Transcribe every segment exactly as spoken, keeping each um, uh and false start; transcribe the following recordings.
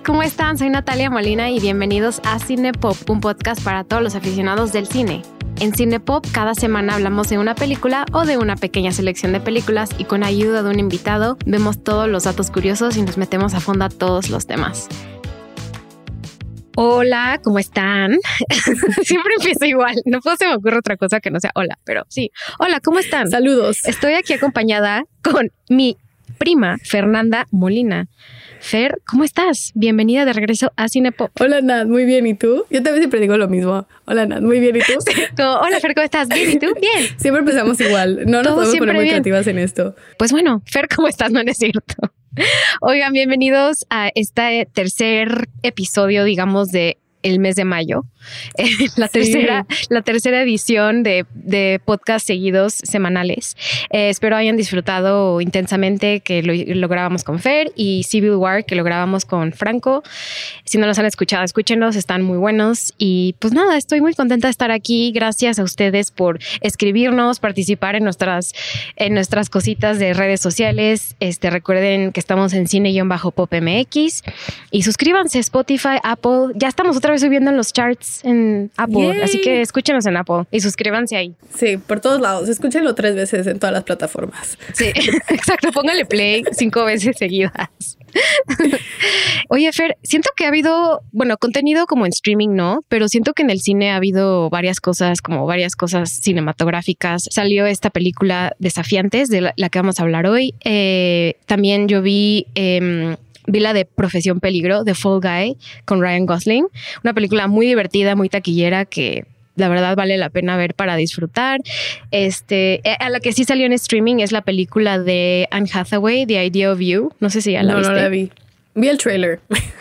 ¿cómo están? Soy Natalia Molina y bienvenidos a Cinepop, un podcast para todos los aficionados del cine. En Cinepop, cada semana hablamos de una película o de una pequeña selección de películas y con ayuda de un invitado vemos todos los datos curiosos y nos metemos a fondo a todos los temas. Hola, ¿cómo están? Siempre empiezo igual. No puedo, se me ocurre otra cosa que no sea hola, pero sí. Hola, ¿cómo están? Saludos. Estoy aquí acompañada con mi prima, Fernanda Molina. Fer, ¿cómo estás? Bienvenida de regreso a Cinepop. Hola, Nat, muy bien, ¿y tú? Yo también siempre digo lo mismo. Hola, Nat, muy bien, ¿y tú? Como, hola, Fer, ¿cómo estás? Bien, ¿y tú? Bien. Siempre empezamos igual. No nos Todo podemos poner muy bien. creativas en esto. Pues bueno, Fer, ¿cómo estás? No, no es cierto. Oigan, bienvenidos a este tercer episodio, digamos, de el mes de mayo. Eh, la, Sí. tercera, la tercera edición de, de podcast seguidos semanales. Eh, espero hayan disfrutado intensamente que lo, lo grabamos con Fer y Civil War que lo grabamos con Franco. Si no los han escuchado, escúchenlos, están muy buenos. Y pues nada, estoy muy contenta de estar aquí. Gracias a ustedes por escribirnos, participar en nuestras, en nuestras cositas de redes sociales. Este, recuerden que estamos en Cine-Pop M X y suscríbanse a Spotify, Apple. Ya estamos otra vez subiendo en los charts en Apple, Yay. así que escúchenos en Apple y suscríbanse ahí. Sí, por todos lados. Escúchenlo tres veces en todas las plataformas. Sí, exacto. Póngale play cinco veces seguidas. Oye, Fer, siento que ha habido, bueno, contenido como en streaming, ¿no? Pero siento que en el cine ha habido varias cosas, como varias cosas cinematográficas. Salió esta película Desafiantes, de la, la que vamos a hablar hoy. Eh, también yo vi... Eh, Vi la de Profesión Peligro, The Fall Guy, con Ryan Gosling. Una película muy divertida, muy taquillera, que la verdad vale la pena ver para disfrutar. Este, a la que sí salió en streaming es la película de Anne Hathaway, The Idea of You. No sé si ya la no, viste. No la vi. Vi el trailer.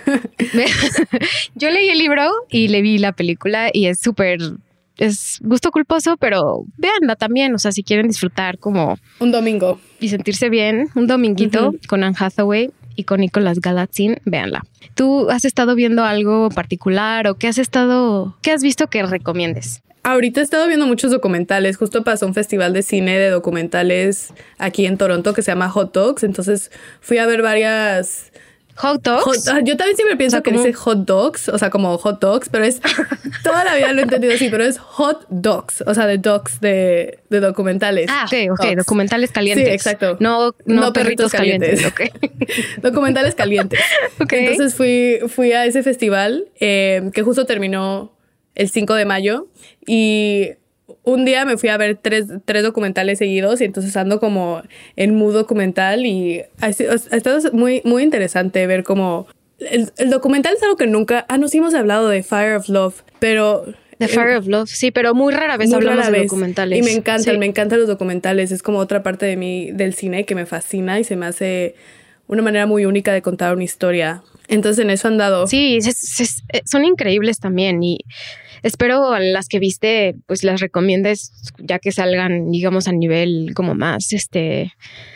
Yo leí el libro y le vi la película y es súper... Es gusto culposo, pero véanla también. O sea, si quieren disfrutar como... Un domingo. Y sentirse bien, un dominguito uh-huh. con Anne Hathaway y con Nicolas Galitzine, véanla. ¿Tú has estado viendo algo particular o qué has estado, qué has visto que recomiendes? Ahorita he estado viendo muchos documentales. Justo pasó un festival de cine de documentales aquí en Toronto que se llama Hot Dogs. Entonces fui a ver varias... ¿Hot dogs? Hot, yo también siempre pienso o sea, que como... dice hot dogs, o sea, como hot dogs, pero es... Toda la vida lo he entendido así, pero es hot dogs, o sea, de dogs de, de documentales. Ah, ok, ok, dogs. Documentales calientes. Sí, exacto. No, no, no perritos, perritos calientes. calientes. Okay. Documentales calientes. Okay. Entonces fui, fui a ese festival eh, que justo terminó el cinco de mayo y... Un día me fui a ver tres, tres documentales seguidos y entonces ando como en mood documental y ha, ha estado muy, muy interesante ver cómo... El, el documental es algo que nunca... Ah, no, sí hemos hablado de Fire of Love, pero... The Fire eh, of Love, sí, pero muy rara vez muy hablamos rara de vez. documentales. Y me encantan, sí. me encantan los documentales. Es como otra parte de mí, del cine que me fascina y se me hace una manera muy única de contar una historia. Entonces en eso han dado... Sí, es, es, es, son increíbles también y... Espero a las que viste, pues las recomiendes ya que salgan, digamos, a nivel como más, este,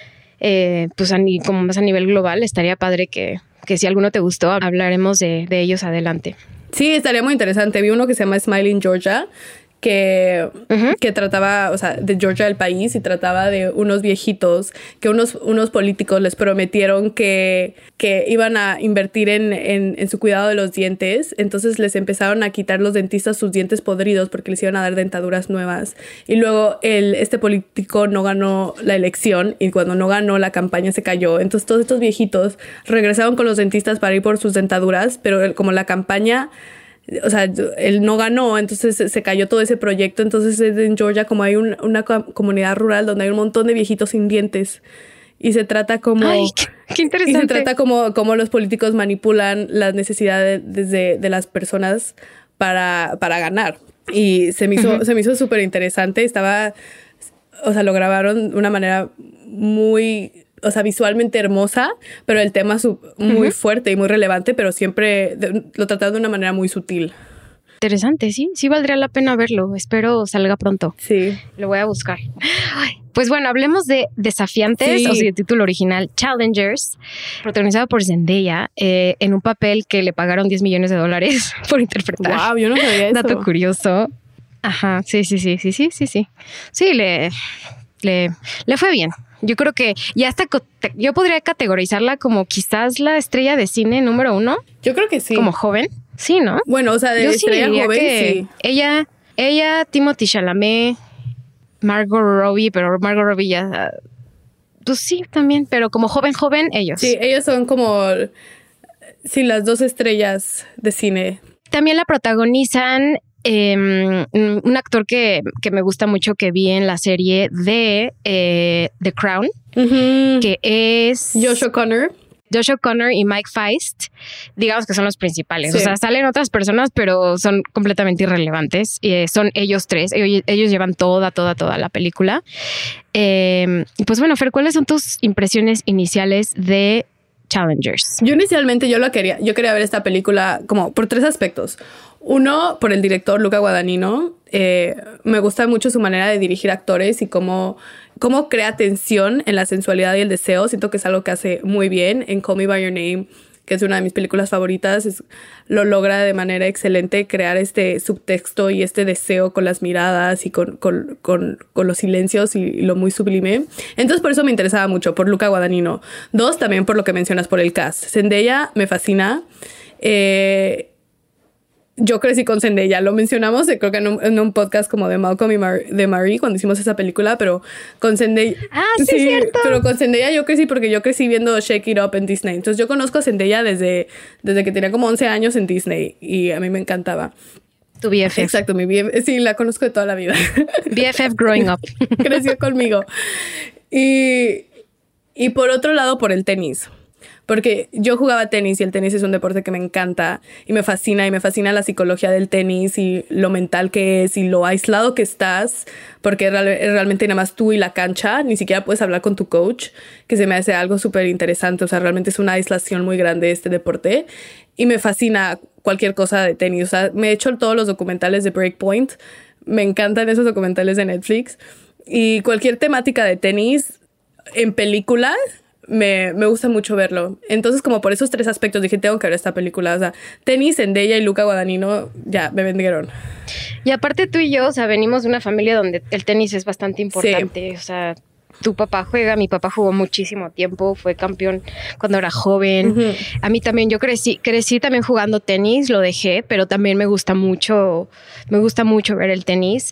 eh, pues a, como más a nivel global. Estaría padre que, que si alguno te gustó, hablaremos de, de ellos adelante. Sí, estaría muy interesante. Vi uno que se llama Smiling Georgia, que, uh-huh. que trataba, o sea, de Georgia, del país, y trataba de unos viejitos que unos, unos políticos les prometieron que, que iban a invertir en, en, en su cuidado de los dientes. Entonces les empezaron a quitar los dentistas sus dientes podridos porque les iban a dar dentaduras nuevas. Y luego el, este político no ganó la elección y cuando no ganó la campaña se cayó. Entonces todos estos viejitos regresaron con los dentistas para ir por sus dentaduras, pero como la campaña... O sea, él no ganó, entonces se cayó todo ese proyecto. Entonces en Georgia como hay un, una comunidad rural donde hay un montón de viejitos sin dientes. Y se trata como... Ay, qué, qué interesante. Y se trata como, como los políticos manipulan las necesidades de, de las personas para, para ganar. Y se me hizo, uh-huh. se me hizo súper interesante. Estaba... O sea, lo grabaron de una manera muy... O sea, visualmente hermosa, pero el tema es muy uh-huh. fuerte y muy relevante, pero siempre de, lo trataron de una manera muy sutil. Interesante, sí, sí valdría la pena verlo. Espero salga pronto. Sí. Lo voy a buscar. Ay, pues bueno, hablemos de Desafiantes, sí. o sea, el título original, Challengers, protagonizado por Zendaya, eh, en un papel que le pagaron diez millones de dólares por interpretar. Wow, yo no sabía eso. Dato curioso. Ajá, sí, sí, sí, sí, sí, sí, sí. Sí, le, le, le fue bien. Yo creo que ya está, yo podría categorizarla como quizás la estrella de cine número uno. Yo creo que sí. Como joven. Sí, ¿no? Bueno, o sea, de yo estrella sí joven, que sí. Ella, ella, Timothée Chalamet, Margot Robbie, pero Margot Robbie ya... Pues sí, también, pero como joven, joven, ellos. Sí, ellos son como... Sí, las dos estrellas de cine. También la protagonizan eh, un actor que, que me gusta mucho, que vi en la serie de eh, The Crown, uh-huh. que es... Josh O'Connor. Josh O'Connor y Mike Feist, digamos que son los principales. Sí. O sea, salen otras personas, pero son completamente irrelevantes. Eh, son ellos tres. Ellos, ellos llevan toda, toda, toda la película. Eh, y pues bueno, Fer, ¿cuáles son tus impresiones iniciales de Challengers? Yo inicialmente yo lo quería, yo quería ver esta película como por tres aspectos. Uno, por el director Luca Guadagnino. Eh, me gusta mucho su manera de dirigir actores y cómo, cómo crea tensión en la sensualidad y el deseo. Siento que es algo que hace muy bien en Call Me By Your Name, que es una de mis películas favoritas. Es, lo logra de manera excelente crear este subtexto y este deseo con las miradas y con, con, con, con los silencios y, y lo muy sublime. Entonces por eso me interesaba mucho, por Luca Guadagnino. Dos, también por lo que mencionas, por el cast. Zendaya me fascina. Eh... Yo crecí con Zendaya, lo mencionamos creo que en un, en un podcast como de Malcolm y Mar- de Marie cuando hicimos esa película, pero con Zendaya... Ah, sí, sí, cierto. Pero con Zendaya yo crecí porque yo crecí viendo Shake It Up en Disney. Entonces yo conozco a Zendaya desde, desde que tenía como once años en Disney y a mí me encantaba. Tu B F F. Exacto, mi B F F. Sí, la conozco de toda la vida. B F F growing up. Creció conmigo. Y, y por otro lado, por el tenis. Porque yo jugaba tenis y el tenis es un deporte que me encanta y me fascina y me fascina la psicología del tenis y lo mental que es y lo aislado que estás, porque real, realmente nada más tú y la cancha, ni siquiera puedes hablar con tu coach, que se me hace algo súper interesante. O sea, realmente es una aislación muy grande este deporte y me fascina cualquier cosa de tenis. O sea, me he hecho todos los documentales de Breakpoint, me encantan esos documentales de Netflix y cualquier temática de tenis en película... Me, me gusta mucho verlo. Entonces, como por esos tres aspectos dije, tengo que ver esta película. O sea, tenis, Zendaya y Luca Guadagnino ya me vendieron. Y aparte tú y yo, o sea, venimos de una familia donde el tenis es bastante importante. Sí. O sea, tu papá juega, mi papá jugó muchísimo tiempo, fue campeón cuando era joven. Uh-huh. A mí también, yo crecí, crecí también jugando tenis, lo dejé, pero también me gusta mucho, me gusta mucho ver el tenis.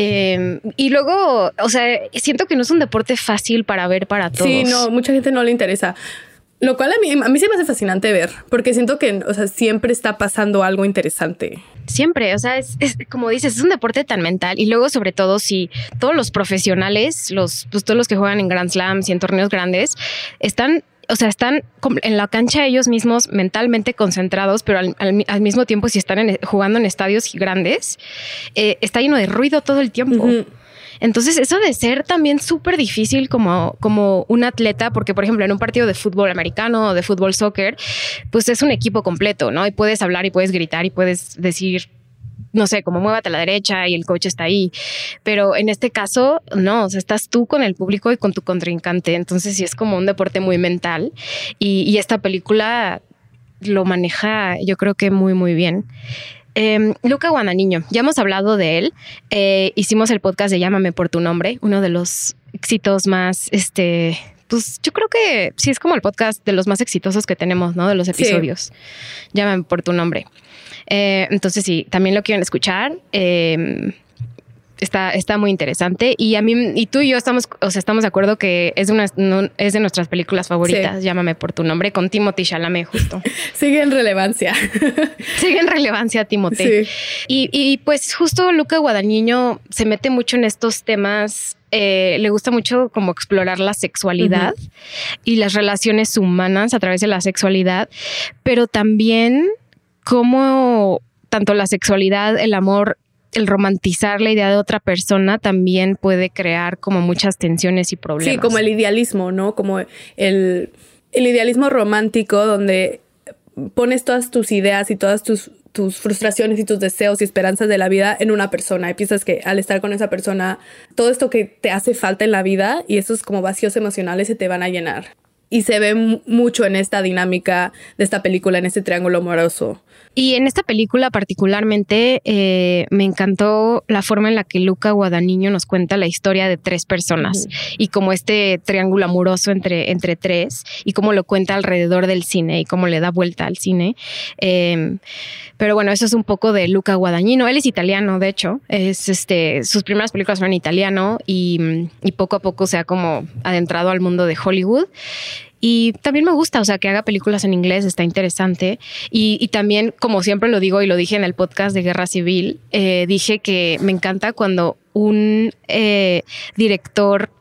Eh, y luego, o sea, siento que no es un deporte fácil para ver para todos. Sí, no, mucha gente no le interesa. Lo cual a mí, a mí se me hace fascinante ver, porque siento que, o sea, siempre está pasando algo interesante. Siempre, o sea, es, es como dices, es un deporte tan mental y luego sobre todo si todos los profesionales, los, pues todos los que juegan en Grand Slams y en torneos grandes, están, o sea, están en la cancha ellos mismos mentalmente concentrados, pero al, al, al mismo tiempo si están en, jugando en estadios grandes, eh, está lleno de ruido todo el tiempo. Uh-huh. Entonces eso de ser también súper difícil como, como un atleta, porque por ejemplo en un partido de fútbol americano o de fútbol soccer, pues es un equipo completo, ¿no? Y puedes hablar y puedes gritar y puedes decir, no sé, como muévate a la derecha y el coach está ahí. Pero en este caso, no, o sea, estás tú con el público y con tu contrincante. Entonces sí es como un deporte muy mental y, y esta película lo maneja yo creo que muy, muy bien. Eh, Luca Guadagnino, ya hemos hablado de él. Eh, hicimos el podcast de Llámame por tu nombre, uno de los éxitos más, este, pues yo creo que sí es como el podcast de los más exitosos que tenemos, ¿no? De los episodios. Sí. Llámame por tu nombre. Eh, entonces sí, también lo quieren escuchar. Eh, Está, está muy interesante y a mí y tú y yo estamos, o sea, estamos de acuerdo que es de, una, no, es de nuestras películas favoritas. Sí. Llámame por tu nombre, con Timothée Chalamet justo. Sigue en relevancia. Sigue en relevancia Timothée. Sí. Y, y pues justo Luca Guadagnino se mete mucho en estos temas. Eh, le gusta mucho como explorar la sexualidad uh-huh. y las relaciones humanas a través de la sexualidad, pero también cómo tanto la sexualidad, el amor, el romantizar la idea de otra persona también puede crear como muchas tensiones y problemas. Sí, como el idealismo, ¿no? Como el, el idealismo romántico donde pones todas tus ideas y todas tus, tus frustraciones y tus deseos y esperanzas de la vida en una persona y piensas que al estar con esa persona todo esto que te hace falta en la vida y esos como vacíos emocionales se te van a llenar. Y se ve m- mucho en esta dinámica de esta película, en este triángulo amoroso. Y en esta película particularmente eh, me encantó la forma en la que Luca Guadagnino nos cuenta la historia de tres personas uh-huh. y como este triángulo amoroso entre, entre tres y cómo lo cuenta alrededor del cine y cómo le da vuelta al cine. Eh, pero bueno, eso es un poco de Luca Guadagnino. Él es italiano, de hecho. Es este, sus primeras películas fueron en italiano y, y poco a poco se ha como adentrado al mundo de Hollywood. Y también me gusta, o sea, que haga películas en inglés, está interesante. Y, y también, como siempre lo digo y lo dije en el podcast de Guerra Civil, eh, dije que me encanta cuando un eh, director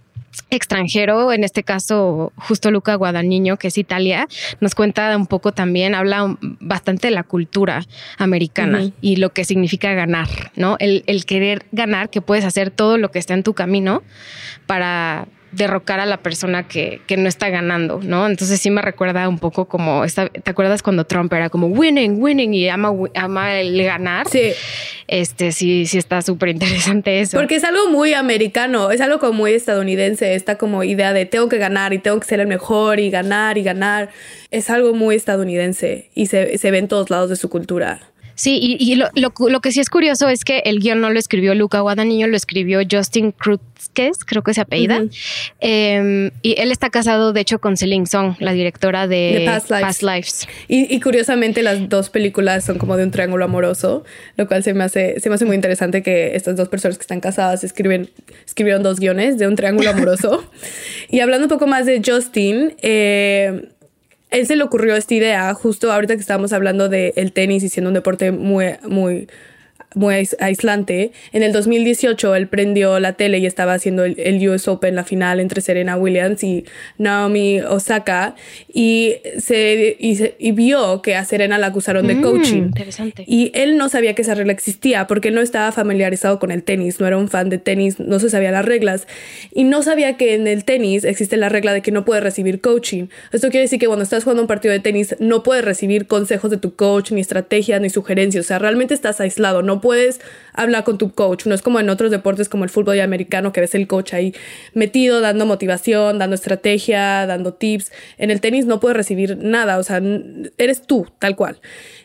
extranjero, en este caso justo Luca Guadagnino, que es Italia, nos cuenta un poco también, habla bastante de la cultura americana uh-huh. y lo que significa ganar, ¿no? El, el querer ganar, que puedes hacer todo lo que está en tu camino para derrocar a la persona que, que no está ganando, ¿no? Entonces sí me recuerda un poco como, esta, ¿te acuerdas cuando Trump era como winning, winning y ama, ama el ganar? Sí. Este, sí, sí está súper interesante eso. Porque es algo muy americano, es algo como muy estadounidense, esta como idea de tengo que ganar y tengo que ser el mejor y ganar y ganar. Es algo muy estadounidense y se, se ve en todos lados de su cultura. Sí, y, y lo, lo, lo que sí es curioso es que el guión no lo escribió Luca Guadagnino, lo escribió Justin Krutskes, creo que se apellida. Uh-huh. Eh, y él está casado, de hecho, con Celine Song, la directora de, de Past Lives. Past Lives. Y, y curiosamente las dos películas son como de un triángulo amoroso, lo cual se me hace, se me hace muy interesante que estas dos personas que están casadas escriben, escribieron dos guiones de un triángulo amoroso. Y hablando un poco más de Justin, eh, él se le ocurrió esta idea justo ahorita que estábamos hablando del tenis y siendo un deporte muy, muy, muy aislante. En el dos mil dieciocho él prendió la tele y estaba haciendo el, el U S Open, la final entre Serena Williams y Naomi Osaka, y, se, y, se, y vio que a Serena la acusaron de mm, coaching. Interesante. Y él no sabía que esa regla existía porque él no estaba familiarizado con el tenis, no era un fan de tenis, no se sabía las reglas y no sabía que en el tenis existe la regla de que no puedes recibir coaching. Esto quiere decir que cuando estás jugando un partido de tenis no puedes recibir consejos de tu coach, ni estrategias, ni sugerencias. O sea, realmente estás aislado, no puedes hablar con tu coach. No es como en otros deportes como el fútbol americano que ves el coach ahí metido, dando motivación, dando estrategia, dando tips. En el tenis no puedes recibir nada, o sea, eres tú, tal cual.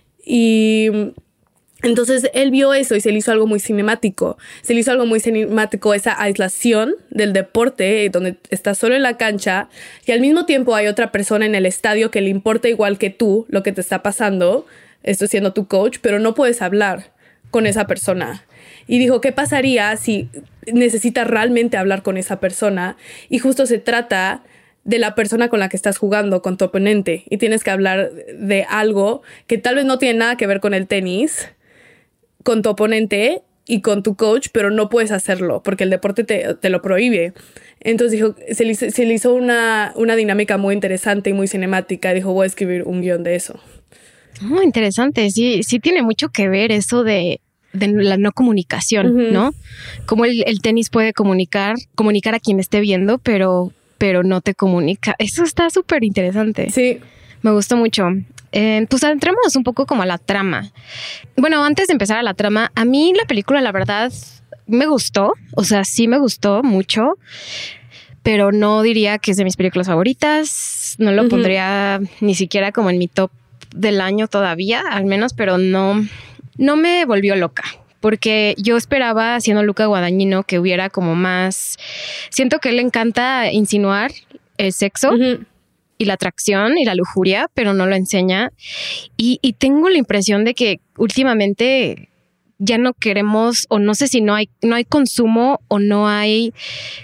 Y entonces él vio eso y se le hizo algo muy cinemático. Se le hizo algo muy cinemático esa aislación del deporte donde estás solo en la cancha y al mismo tiempo hay otra persona en el estadio que le importa igual que tú lo que te está pasando, esto siendo tu coach, pero no puedes hablar con esa persona. Y dijo, ¿qué pasaría si necesitas realmente hablar con esa persona? Y justo se trata de la persona con la que estás jugando, con tu oponente, y tienes que hablar de algo que tal vez no tiene nada que ver con el tenis, con tu oponente y con tu coach, pero no puedes hacerlo porque el deporte te, te lo prohíbe. Entonces dijo, se le, se le hizo una, una dinámica muy interesante y muy cinemática y dijo, voy a escribir un guión de eso. Oh, interesante, sí, sí tiene mucho que ver eso de, de la no comunicación, uh-huh. ¿no? Como el, el tenis puede comunicar, comunicar a quien esté viendo, pero, pero no te comunica. Eso está súper interesante. Sí. Me gustó mucho. Eh, pues entremos un poco como a la trama. Bueno, antes de empezar a la trama, a mí la película, la verdad, me gustó. O sea, sí me gustó mucho, pero no diría que es de mis películas favoritas. No lo uh-huh. pondría ni siquiera como en mi top del año todavía, al menos, pero no, no me volvió loca. Porque yo esperaba, siendo Luca Guadagnino, que hubiera como más... Siento que le encanta insinuar el sexo uh-huh. y la atracción y la lujuria, pero no lo enseña. Y, y tengo la impresión de que últimamente ya no queremos, o no sé si no hay, no hay consumo o no hay...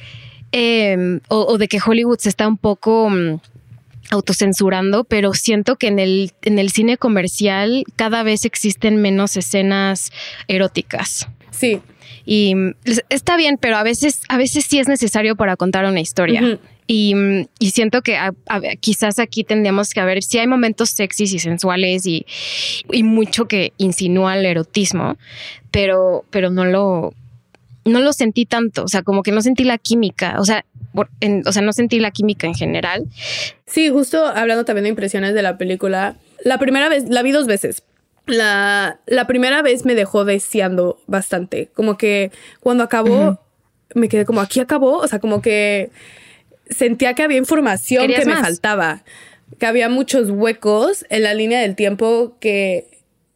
Eh, o, o de que Hollywood se está un poco... Um, autocensurando, pero siento que en el, en el cine comercial cada vez existen menos escenas eróticas. Sí. Y está bien, pero a veces, a veces sí es necesario para contar una historia. Uh-huh. Y, y siento que a, a, quizás aquí tendríamos que ver si hay momentos sexys y sensuales y, y mucho que insinúa el erotismo, pero, pero no lo... no lo sentí tanto, o sea, como que no sentí la química, o sea, por, en, o sea, no sentí la química en general. Sí, justo hablando también de impresiones de la película, la primera vez, la vi dos veces. La, la primera vez me dejó deseando bastante, como que cuando acabó, uh-huh. me quedé como, ¿aquí acabó? O sea, como que sentía que había información que me más? faltaba, que había muchos huecos en la línea del tiempo que...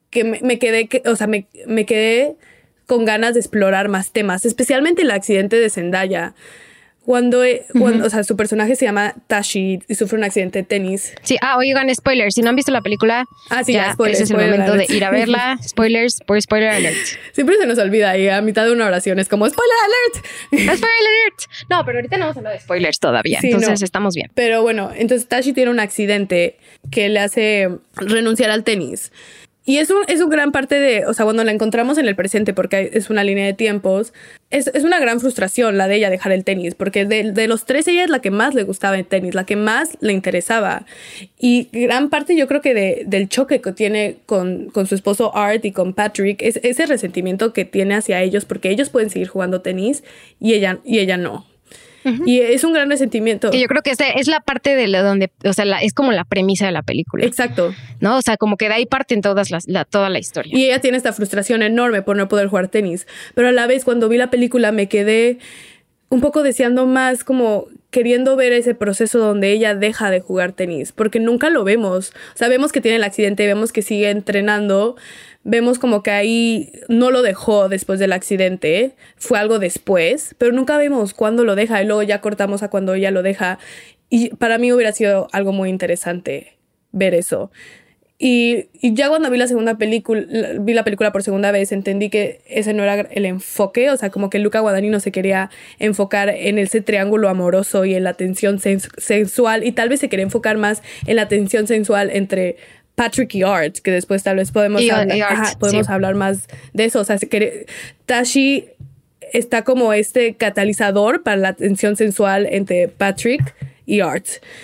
que me, me quedé, que, o sea, me, me quedé con ganas de explorar más temas, especialmente el accidente de Zendaya. Cuando, uh-huh. cuando, o sea, su personaje se llama Tashi y sufre un accidente de tenis. Sí, ah, oigan, spoilers. Si no han visto la película, ah, sí, ya, ya spoiler, ese es el spoiler momento alert. de ir a verla. Spoilers, por spoiler alert. Siempre se nos olvida y a mitad de una oración es como spoiler alert. Spoiler alert. No, pero ahorita no vamos a hablar de spoilers todavía, sí, entonces no. Estamos bien. Pero bueno, entonces Tashi tiene un accidente que le hace renunciar al tenis. Y es, un, es un gran parte de, o sea, cuando la encontramos en el presente, porque es una línea de tiempos, es, es una gran frustración la de ella dejar el tenis, porque de, de los tres ella es la que más le gustaba el tenis, la que más le interesaba. Y gran parte yo creo que de, del choque que tiene con, con su esposo Art y con Patrick es ese resentimiento que tiene hacia ellos, porque ellos pueden seguir jugando tenis y ella, y ella no. Uh-huh. Y es un gran resentimiento. Que yo creo que esa es la parte de la donde, o sea, la, es como la premisa de la película. Exacto. ¿No? O sea, como que de ahí parten todas las, la, toda la historia. Y ella tiene esta frustración enorme por no poder jugar tenis. Pero a la vez, cuando vi la película, me quedé un poco deseando más, como queriendo ver ese proceso donde ella deja de jugar tenis, porque nunca lo vemos. O sea, vemos que tiene el accidente, vemos que sigue entrenando, vemos como que ahí no lo dejó después del accidente, fue algo después, pero nunca vemos cuándo lo deja y luego ya cortamos a cuando ella lo deja. Y para mí hubiera sido algo muy interesante ver eso. Y, y ya cuando vi la segunda película, vi la película por segunda vez, entendí que ese no era el enfoque. O sea, como que Luca Guadagnino se quería enfocar en ese triángulo amoroso y en la tensión sens- sensual. Y tal vez se quería enfocar más en la tensión sensual entre Patrick y Art, que después tal vez podemos, y, hablar, y Art, ajá, podemos sí. hablar más de eso. O sea, se quiere, Tashi está como este catalizador para la tensión sensual entre Patrick y Art.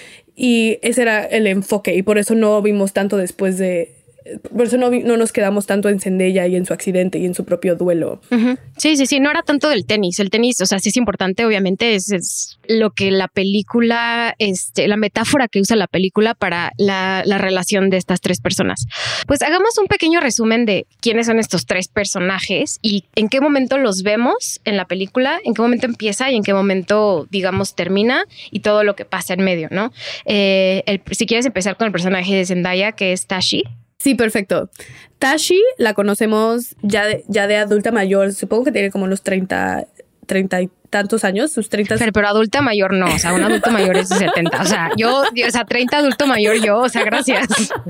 Y ese era el enfoque y por eso no vimos tanto después de... Por eso no, vi, no nos quedamos tanto en Zendaya y en su accidente y en su propio duelo. Uh-huh. Sí, sí, sí. No era tanto del tenis. El tenis, o sea, sí es importante, obviamente, es, es lo que la película, este, la metáfora que usa la película para la, la relación de estas tres personas. Pues hagamos un pequeño resumen de quiénes son estos tres personajes y en qué momento los vemos en la película, en qué momento empieza y en qué momento, digamos, termina y todo lo que pasa en medio, ¿no? Eh, el, si quieres empezar con el personaje de Zendaya, que es Tashi. Sí, perfecto. Tashi la conocemos ya de, ya de adulta mayor. Supongo que tiene como unos treinta, treinta y tantos años, sus treinta. Pero, pero adulta mayor no, o sea, un adulto mayor es de setenta. O sea, yo, yo, o sea, treinta adulto mayor yo, o sea, gracias.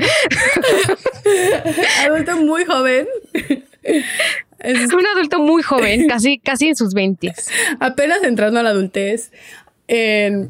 Adulto muy joven. Es un adulto muy joven, casi, casi en sus veintes. Apenas entrando a la adultez. En,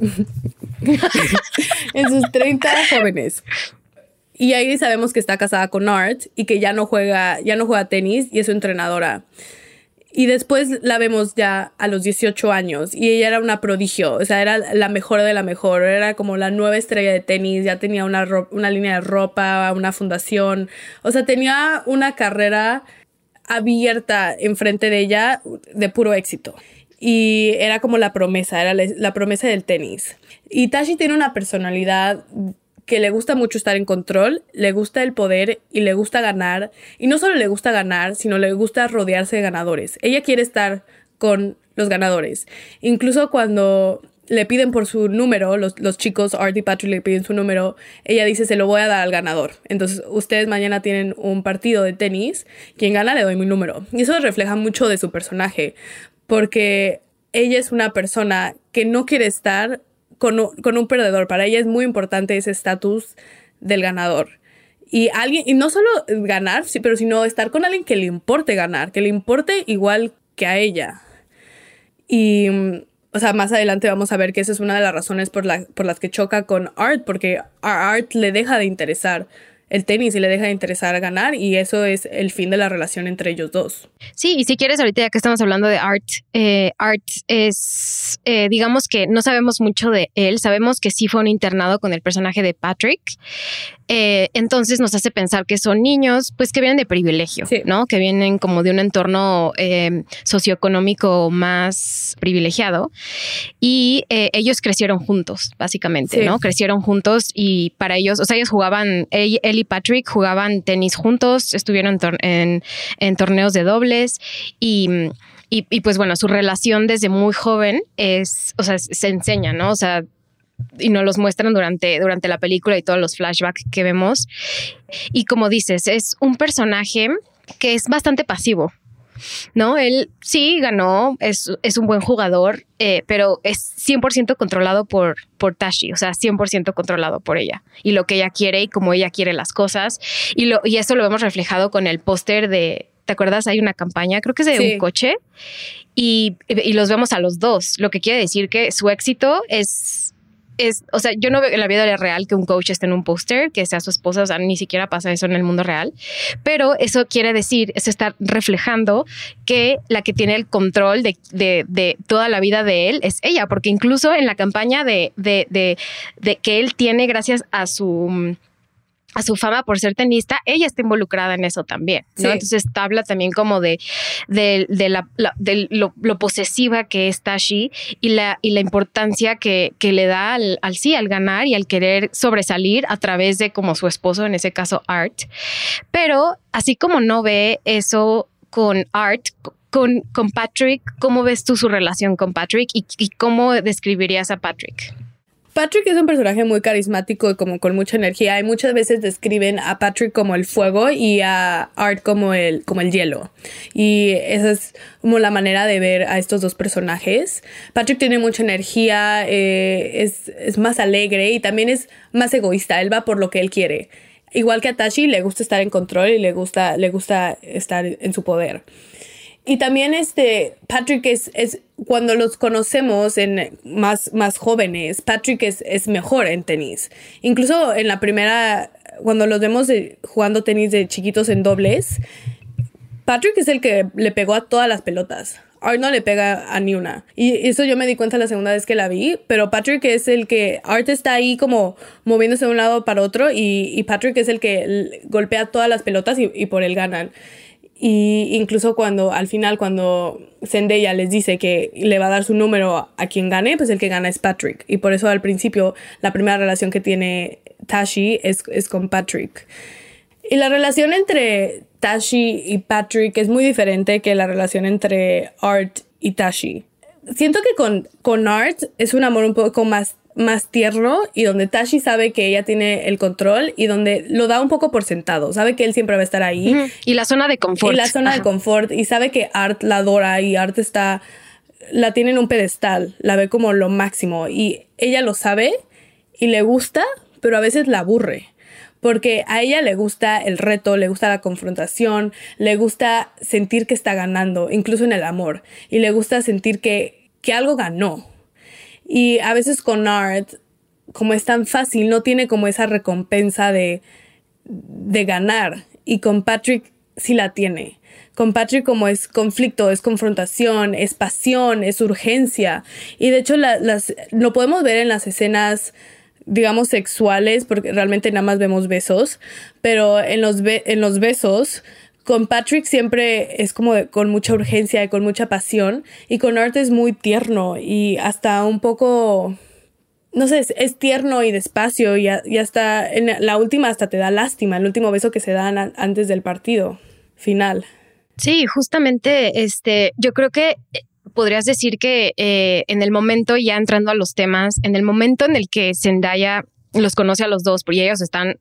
en sus treinta jóvenes. Y ahí sabemos que está casada con Art y que ya no juega, ya no juega tenis y es su entrenadora. Y después la vemos ya a los dieciocho años y ella era una prodigio, o sea, era la mejor de la mejor, era como la nueva estrella de tenis, ya tenía una, ro- una línea de ropa, una fundación, o sea, tenía una carrera abierta enfrente de ella de puro éxito. Y era como la promesa, era la, la promesa del tenis. Y Tashi tiene una personalidad que le gusta mucho estar en control, le gusta el poder y le gusta ganar. Y no solo le gusta ganar, sino le gusta rodearse de ganadores. Ella quiere estar con los ganadores. Incluso cuando le piden por su número, los, los chicos, Art y Patrick le piden su número, ella dice, se lo voy a dar al ganador. Entonces, ustedes mañana tienen un partido de tenis, quien gana le doy mi número. Y eso refleja mucho de su personaje, porque ella es una persona que no quiere estar Con un, con un perdedor. Para ella es muy importante ese estatus del ganador. Y alguien, y no solo ganar, sí, pero sino estar con alguien que le importe ganar, que le importe igual que a ella. Y, o sea, más adelante vamos a ver que esa es una de las razones por, la, por las que choca con Art, porque a Art le deja de interesar el tenis y le deja de interesar ganar, y eso es el fin de la relación entre ellos dos. Sí, y si quieres, ahorita ya que estamos hablando de Art, eh, Art es, eh, digamos que no sabemos mucho de él, sabemos que sí fue un internado con el personaje de Patrick, eh, entonces nos hace pensar que son niños, pues que vienen de privilegio, sí, ¿no? Que vienen como de un entorno eh, socioeconómico más privilegiado, y eh, ellos crecieron juntos, básicamente, sí, ¿no? Crecieron juntos y para ellos, o sea, ellos jugaban, él, él y Patrick jugaban tenis juntos, estuvieron en, tor- en, en torneos de dobles y... Y, y pues bueno, su relación desde muy joven es, o sea, se enseña, ¿no? O sea, y nos los muestran durante, durante la película y todos los flashbacks que vemos. Y como dices, es un personaje que es bastante pasivo, ¿no? Él sí ganó, es, es un buen jugador, eh, pero es cien por ciento controlado por, por Tashi, o sea, cien por ciento controlado por ella y lo que ella quiere y cómo ella quiere las cosas. Y, lo, y eso lo vemos reflejado con el póster de, ¿te acuerdas? Hay una campaña, creo que es de sí. un coche y, y los vemos a los dos, lo que quiere decir que su éxito es... Es, o sea, yo no veo en la vida real que un coach esté en un póster, que sea su esposa, o sea, ni siquiera pasa eso en el mundo real, pero eso quiere decir, eso está reflejando que la que tiene el control de, de, de toda la vida de él es ella, porque incluso en la campaña de, de, de, de que él tiene gracias a su... a su fama por ser tenista, ella está involucrada en eso también, ¿no? Sí. Entonces habla también como de, de, de, la, la, de lo, lo posesiva que es Tashi y la, y la importancia que, que le da al, al sí, al ganar y al querer sobresalir a través de como su esposo, en ese caso Art. Pero así como no ve eso con Art, con, con Patrick, ¿cómo ves tú su relación con Patrick y, y cómo describirías a Patrick? Patrick es un personaje muy carismático y como con mucha energía y muchas veces describen a Patrick como el fuego y a Art como el, como el hielo. Y esa es como la manera de ver a estos dos personajes. Patrick tiene mucha energía, eh, es, es más alegre y también es más egoísta. Él va por lo que él quiere. Igual que a Tashi, le gusta estar en control y le gusta, le gusta estar en su poder. Y también este Patrick es, es cuando los conocemos en más, más jóvenes, Patrick es, es mejor en tenis. Incluso en la primera, cuando los vemos de, jugando tenis de chiquitos en dobles, Patrick es el que le pegó a todas las pelotas. Art no le pega a ni una. Y eso yo me di cuenta la segunda vez que la vi, pero Patrick es el que, Art está ahí como moviéndose de un lado para otro y, y Patrick es el que golpea todas las pelotas y, y por él ganan. Y incluso cuando al final cuando Zendaya les dice que le va a dar su número a quien gane, pues el que gana es Patrick. Y por eso al principio la primera relación que tiene Tashi es, es con Patrick. Y la relación entre Tashi y Patrick es muy diferente que la relación entre Art y Tashi. Siento que con, con Art es un amor un poco más más tierno y donde Tashi sabe que ella tiene el control y donde lo da un poco por sentado. Sabe que él siempre va a estar ahí. Uh-huh. Y la zona de confort. Y la zona Ajá. de confort. Y sabe que Art la adora y Art está... la tiene en un pedestal. La ve como lo máximo. Y ella lo sabe y le gusta, pero a veces la aburre. Porque a ella le gusta el reto, le gusta la confrontación, le gusta sentir que está ganando, incluso en el amor. Y le gusta sentir que, que algo ganó. Y a veces con Art, como es tan fácil, no tiene como esa recompensa de, de ganar. Y con Patrick sí la tiene. Con Patrick como es conflicto, es confrontación, es pasión, es urgencia. Y de hecho la, las, lo podemos ver en las escenas, digamos, sexuales, porque realmente nada más vemos besos. Pero en los, be- en los besos... con Patrick siempre es como de, con mucha urgencia y con mucha pasión. Y con Art es muy tierno y hasta un poco... no sé, es, es tierno y despacio. Y, a, y hasta en la última hasta te da lástima. El último beso que se dan a, antes del partido final. Sí, justamente este, yo creo que podrías decir que eh, en el momento, ya entrando a los temas, en el momento en el que Zendaya los conoce a los dos, porque ellos están...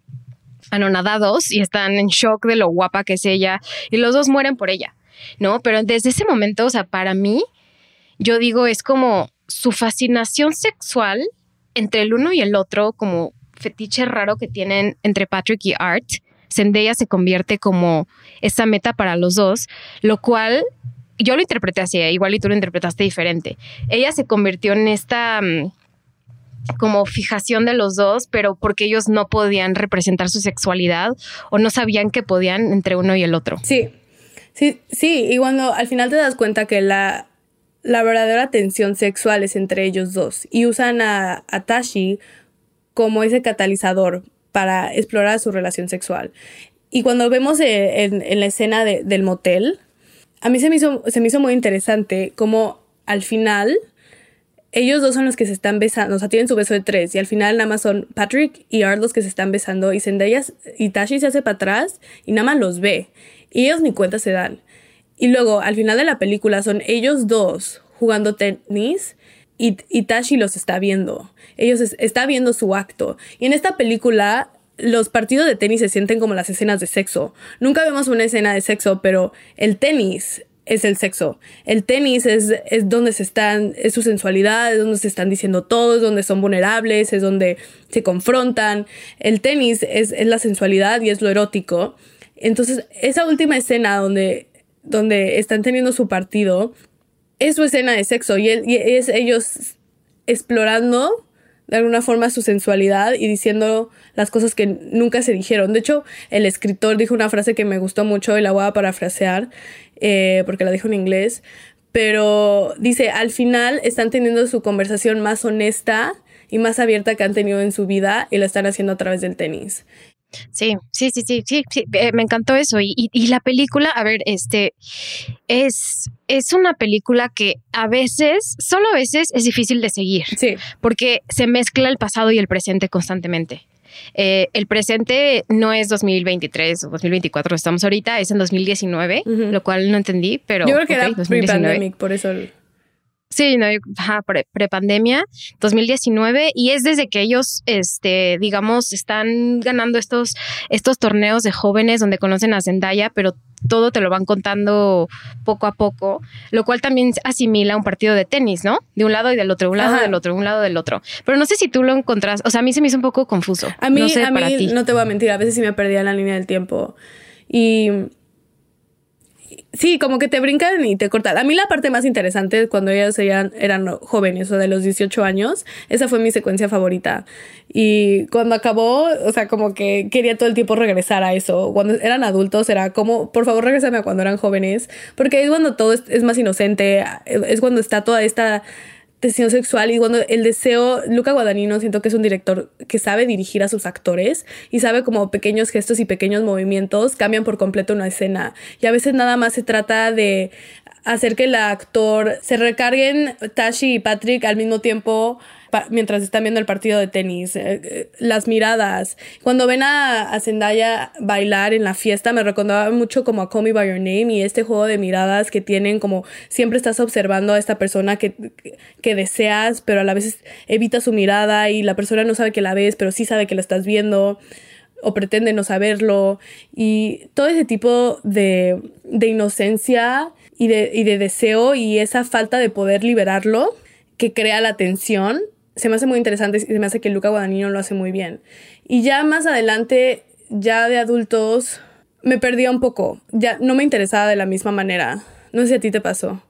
anonadados y están en shock de lo guapa que es ella y los dos mueren por ella, ¿no? Pero desde ese momento, o sea, para mí, yo digo, es como su fascinación sexual entre el uno y el otro, como fetiche raro que tienen entre Patrick y Art. Zendaya se convierte como esa meta para los dos, lo cual yo lo interpreté así, igual y tú lo interpretaste diferente. Ella se convirtió en esta... Um, como fijación de los dos, pero porque ellos no podían representar su sexualidad o no sabían que podían entre uno y el otro. Sí, sí, sí. Y cuando al final te das cuenta que la, la verdadera tensión sexual es entre ellos dos y usan a, a Tashi como ese catalizador para explorar su relación sexual. Y cuando vemos en, en la escena de, del motel, a mí se me hizo, se me hizo muy interesante cómo al final... ellos dos son los que se están besando, o sea, tienen su beso de tres y al final nada más son Patrick y Art los que se están besando y Zendaya y Tashi se hace para atrás y nada más los ve y ellos ni cuenta se dan. Y luego al final de la película son ellos dos jugando tenis y, y Tashi los está viendo. Ellos es, está viendo su acto. Y en esta película, los partidos de tenis se sienten como las escenas de sexo. Nunca vemos una escena de sexo, pero el tenis es el sexo. El tenis es, es donde se están, es su sensualidad, es donde se están diciendo todo, es donde son vulnerables, es donde se confrontan. El tenis es, es la sensualidad y es lo erótico. Entonces, esa última escena donde, donde están teniendo su partido es su escena de sexo y, el, y es ellos explorando de alguna forma su sensualidad y diciendo las cosas que nunca se dijeron. De hecho, el escritor dijo una frase que me gustó mucho y la voy a parafrasear eh, porque la dijo en inglés, pero dice, al final están teniendo su conversación más honesta y más abierta que han tenido en su vida y la están haciendo a través del tenis. Sí, sí, sí, sí, sí, sí. Eh, me encantó eso. Y, y, y la película, a ver, este es, es una película que a veces, solo a veces, es difícil de seguir. Sí. Porque se mezcla el pasado y el presente constantemente. Eh, el presente no es dos mil veintitrés o dos mil veinticuatro, estamos ahorita, es en dos mil diecinueve, uh-huh. Lo cual no entendí, pero yo creo que okay, era pre-pandemic, por eso. El... Sí, no, ajá, pre, pre-pandemia, dos mil diecinueve, y es desde que ellos, este, digamos, están ganando estos, estos torneos de jóvenes donde conocen a Zendaya, pero todo te lo van contando poco a poco, lo cual también asimila un partido de tenis, ¿no? De un lado y del otro, un lado Ajá. del otro, un lado del otro. Pero no sé si tú lo encontrás, o sea, a mí se me hizo un poco confuso. A mí, no sé, a para mí ti. No te voy a mentir, a veces sí me perdía en la línea del tiempo. Y... sí, como que te brincan y te cortan. A mí la parte más interesante cuando ellas eran, eran jóvenes, o de los dieciocho años, esa fue mi secuencia favorita. Y cuando acabó, o sea, como que quería todo el tiempo regresar a eso. Cuando eran adultos era como, por favor, regrésame a cuando eran jóvenes. Porque es cuando todo es, es más inocente, es cuando está toda esta tensión sexual y cuando el deseo... Luca Guadagnino siento que es un director que sabe dirigir a sus actores y sabe como pequeños gestos y pequeños movimientos cambian por completo una escena. Y a veces nada más se trata de hacer que el actor se recarguen Tashi y Patrick al mismo tiempo pa- mientras están viendo el partido de tenis. Eh, eh, las miradas. Cuando ven a, a Zendaya bailar en la fiesta me recordaba mucho como a Call Me By Your Name y este juego de miradas que tienen como siempre estás observando a esta persona que, que deseas, pero a la vez evita su mirada y la persona no sabe que la ves, pero sí sabe que la estás viendo o pretende no saberlo. Y todo ese tipo de, de inocencia y de, y de deseo y esa falta de poder liberarlo que crea la tensión se me hace muy interesante y se me hace que Luca Guadagnino lo hace muy bien. Y ya más adelante, ya de adultos, me perdía un poco. Ya no me interesaba de la misma manera. No sé si a ti te pasó.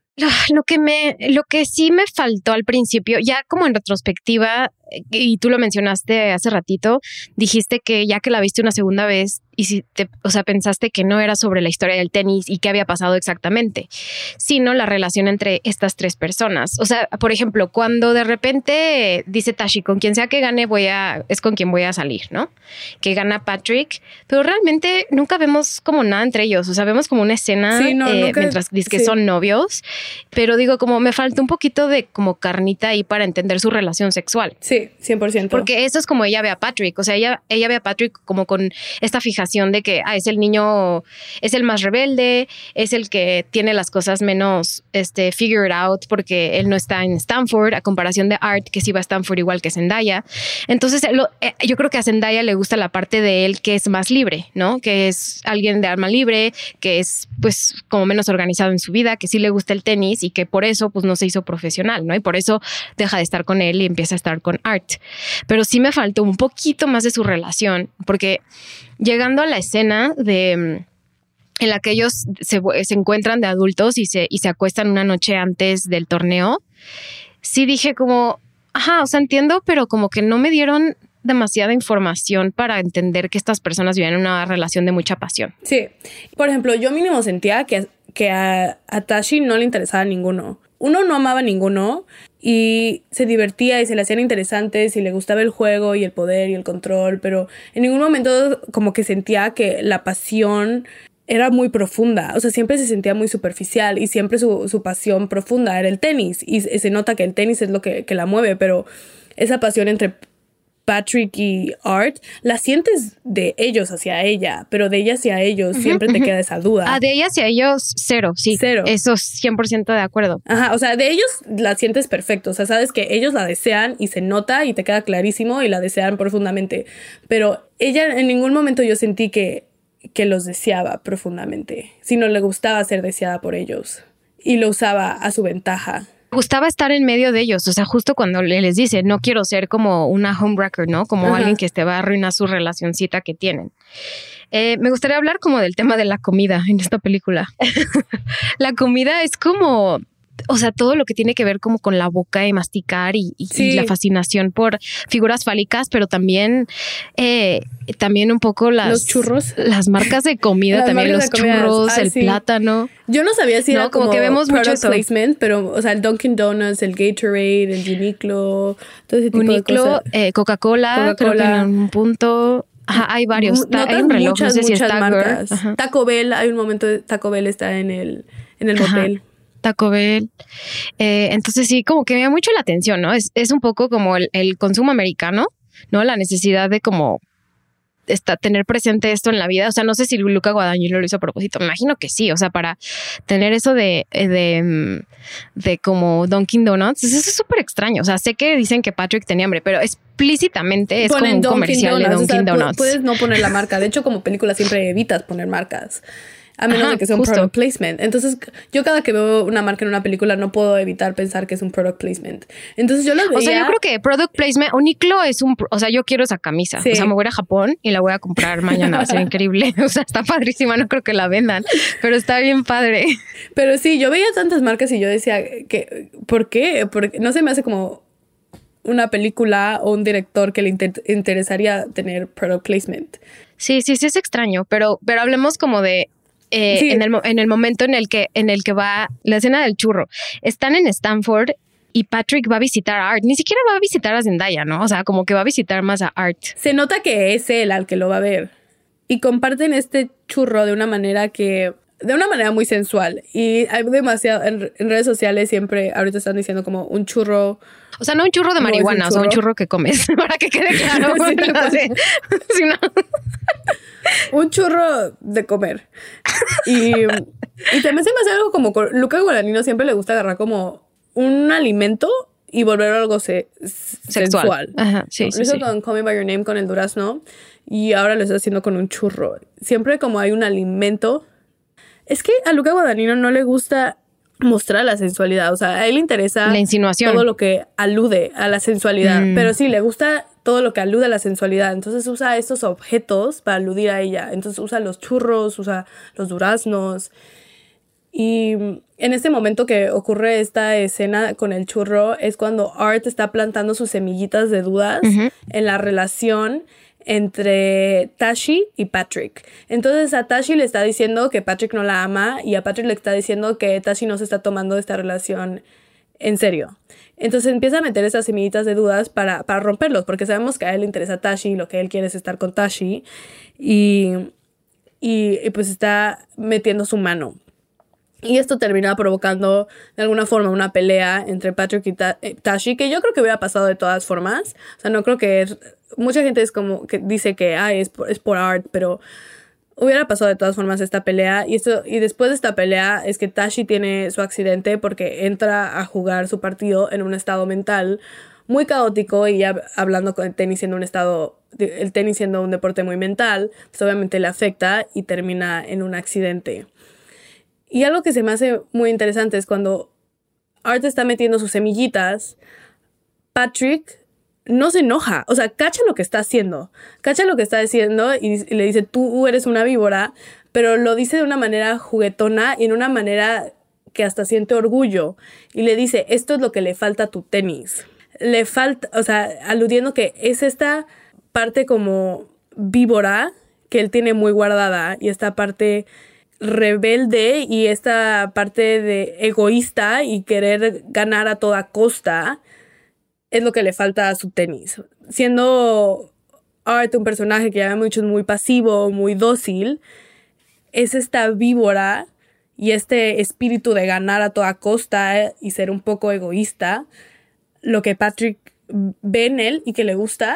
Lo que me, lo que sí me faltó al principio, ya como en retrospectiva, y tú lo mencionaste hace ratito, dijiste que ya que la viste una segunda vez y si te, o sea, pensaste que no era sobre la historia del tenis y qué había pasado exactamente, sino la relación entre estas tres personas. O sea, por ejemplo, cuando de repente dice Tashi, con quien sea que gane voy a, es con quien voy a salir, ¿no? Que gana Patrick, pero realmente nunca vemos como nada entre ellos. O sea, vemos como una escena sí, no, eh, nunca, mientras dice que sí. son novios, pero digo, como me falta un poquito de como carnita ahí para entender su relación sexual. Sí, cien por ciento. Porque eso es como ella ve a Patrick. O sea, ella, ella ve a Patrick como con esta fijación de que ah, es el niño, es el más rebelde, es el que tiene las cosas menos este, figured out porque él no está en Stanford, a comparación de Art, que sí va a Stanford igual que Zendaya. Entonces, lo, eh, yo creo que a Zendaya le gusta la parte de él que es más libre, ¿no? Que es alguien de alma libre, que es pues como menos organizado en su vida, que sí le gusta el tenis y que por eso pues no se hizo profesional, ¿no? Y por eso deja de estar con él y empieza a estar con Art. Pero sí me faltó un poquito más de su relación, porque llegando a la escena de en la que ellos se, se encuentran de adultos y se, y se acuestan una noche antes del torneo, sí dije como, ajá, o sea, entiendo, pero como que no me dieron demasiada información para entender que estas personas vivían una relación de mucha pasión. Sí. Por ejemplo, yo mínimo sentía que, que a, a Tashi no le interesaba a ninguno. Uno no amaba a ninguno y se divertía y se le hacían interesantes y le gustaba el juego y el poder y el control, pero en ningún momento como que sentía que la pasión era muy profunda. O sea, siempre se sentía muy superficial y siempre su, su pasión profunda era el tenis y se nota que el tenis es lo que, que la mueve, pero esa pasión entre Patrick y Art, la sientes de ellos hacia ella, pero de ella hacia ellos uh-huh, siempre te uh-huh. queda esa duda. Ah, de ella hacia ellos, cero, sí. Cero. Eso es cien por ciento de acuerdo. Ajá, o sea, de ellos la sientes perfecto. O sea, sabes que ellos la desean y se nota y te queda clarísimo y la desean profundamente. Pero ella en ningún momento yo sentí que, que los deseaba profundamente, sino le gustaba ser deseada por ellos y lo usaba a su ventaja. Gustaba estar en medio de ellos, o sea, justo cuando les dice, no quiero ser como una homewrecker, ¿no? Como uh-huh. alguien que te va a arruinar su relacioncita que tienen. Eh, me gustaría hablar como del tema de la comida en esta película. La comida es como, o sea, todo lo que tiene que ver como con la boca y masticar y, y, sí. y la fascinación por figuras fálicas, pero también, eh, también un poco las... Los churros. Las marcas de comida, las también los churros, ah, el sí. plátano. Yo no sabía si no, era como, como que vemos mucho eso. Placement, pero, o sea, el Dunkin' Donuts, el Gatorade, el Uniqlo, todo ese tipo Uniqlo, de cosas. Eh, Coca-Cola, Coca-Cola, creo que en un punto... Ajá, hay varios. No, hay un reloj, muchas, no sé si muchas es marcas. Taco Bell, hay un momento de Taco Bell está en el, en el motel. Taco Bell. Eh, entonces sí, como que me da mucho la atención, ¿no? Es, es un poco como el, el consumo americano, ¿no? La necesidad de como está, tener presente esto en la vida. O sea, no sé si Luca Guadagnino lo hizo a propósito. Me imagino que sí. O sea, para tener eso de, de, de como Dunkin' Donuts, eso es súper extraño. O sea, sé que dicen que Patrick tenía hambre, pero explícitamente es Ponen como un Dunkin' comercial Donuts, de Dunkin' o sea, Donuts. Puedes no poner la marca. De hecho, como película siempre evitas poner marcas. A menos Ajá, de que sea un justo. product placement. Entonces, yo cada que veo una marca en una película no puedo evitar pensar que es un product placement. Entonces, yo lo veía... O sea, yo creo que product placement, Uniqlo es un... O sea, yo quiero esa camisa. Sí. O sea, me voy a ir a Japón y la voy a comprar mañana. Va a ser increíble. O sea, está padrísima. No creo que la vendan, pero está bien padre. Pero sí, yo veía tantas marcas y yo decía que... ¿Por qué? Porque no se me hace como una película o un director que le inter- interesaría tener product placement. Sí, sí, sí es extraño. Pero, pero hablemos como de... Eh, sí. en, el, en el momento en el que en el que va la escena del churro, están en Stanford y Patrick va a visitar a Art, ni siquiera va a visitar a Zendaya, ¿no? O sea, como que va a visitar más a Art. Se nota que es él al que lo va a ver y comparten este churro de una manera que de una manera muy sensual y hay demasiado en, en redes sociales siempre ahorita están diciendo como un churro. O sea, no un churro de marihuana, no o sea, un churro que comes, para que quede claro. Sí, no, sí. Sí, no. Un churro de comer. Y, y también se me hace algo como... Luca Guadagnino siempre le gusta agarrar como un alimento y volverlo algo se, sexual. Sensual. Ajá, sí, Lo sí, hizo sí. con Call Me By Your Name, con el durazno. Y ahora lo está haciendo con un churro. Siempre como hay un alimento... Es que a Luca Guadagnino no le gusta mostrar la sensualidad. O sea, a él le interesa... La insinuación. Todo lo que alude a la sensualidad. Mm. Pero sí, le gusta... todo lo que alude a la sensualidad. Entonces usa estos objetos para aludir a ella. Entonces usa los churros, usa los duraznos. Y en este momento que ocurre esta escena con el churro es cuando Art está plantando sus semillitas de dudas uh-huh. en la relación entre Tashi y Patrick. Entonces a Tashi le está diciendo que Patrick no la ama y a Patrick le está diciendo que Tashi no se está tomando esta relación en serio. Entonces empieza a meter esas semillitas de dudas para, para romperlos, porque sabemos que a él le interesa Tashi y lo que él quiere es estar con Tashi y, y, y pues está metiendo su mano. Y esto termina provocando de alguna forma una pelea entre Patrick y Ta- Tashi, que yo creo que hubiera pasado de todas formas. O sea, no creo que... Es, mucha gente es como que dice que ay, es, por, es por Art, pero... hubiera pasado de todas formas esta pelea y, esto, y después de esta pelea es que Tashi tiene su accidente porque entra a jugar su partido en un estado mental muy caótico y ya hablando con el tenis siendo un estado, el tenis siendo un deporte muy mental, pues obviamente le afecta y termina en un accidente. Y algo que se me hace muy interesante es cuando Art está metiendo sus semillitas, Patrick no se enoja, o sea, cacha lo que está haciendo, cacha lo que está diciendo y, y le dice, tú eres una víbora, pero lo dice de una manera juguetona y en una manera que hasta siente orgullo. Y le dice, esto es lo que le falta a tu tenis. Le falta, o sea, aludiendo que es esta parte como víbora que él tiene muy guardada y esta parte rebelde y esta parte de egoísta y querer ganar a toda costa es lo que le falta a su tenis. Siendo Art un personaje que ya mucho es muy pasivo, muy dócil, es esta víbora y este espíritu de ganar a toda costa y ser un poco egoísta, lo que Patrick ve en él y que le gusta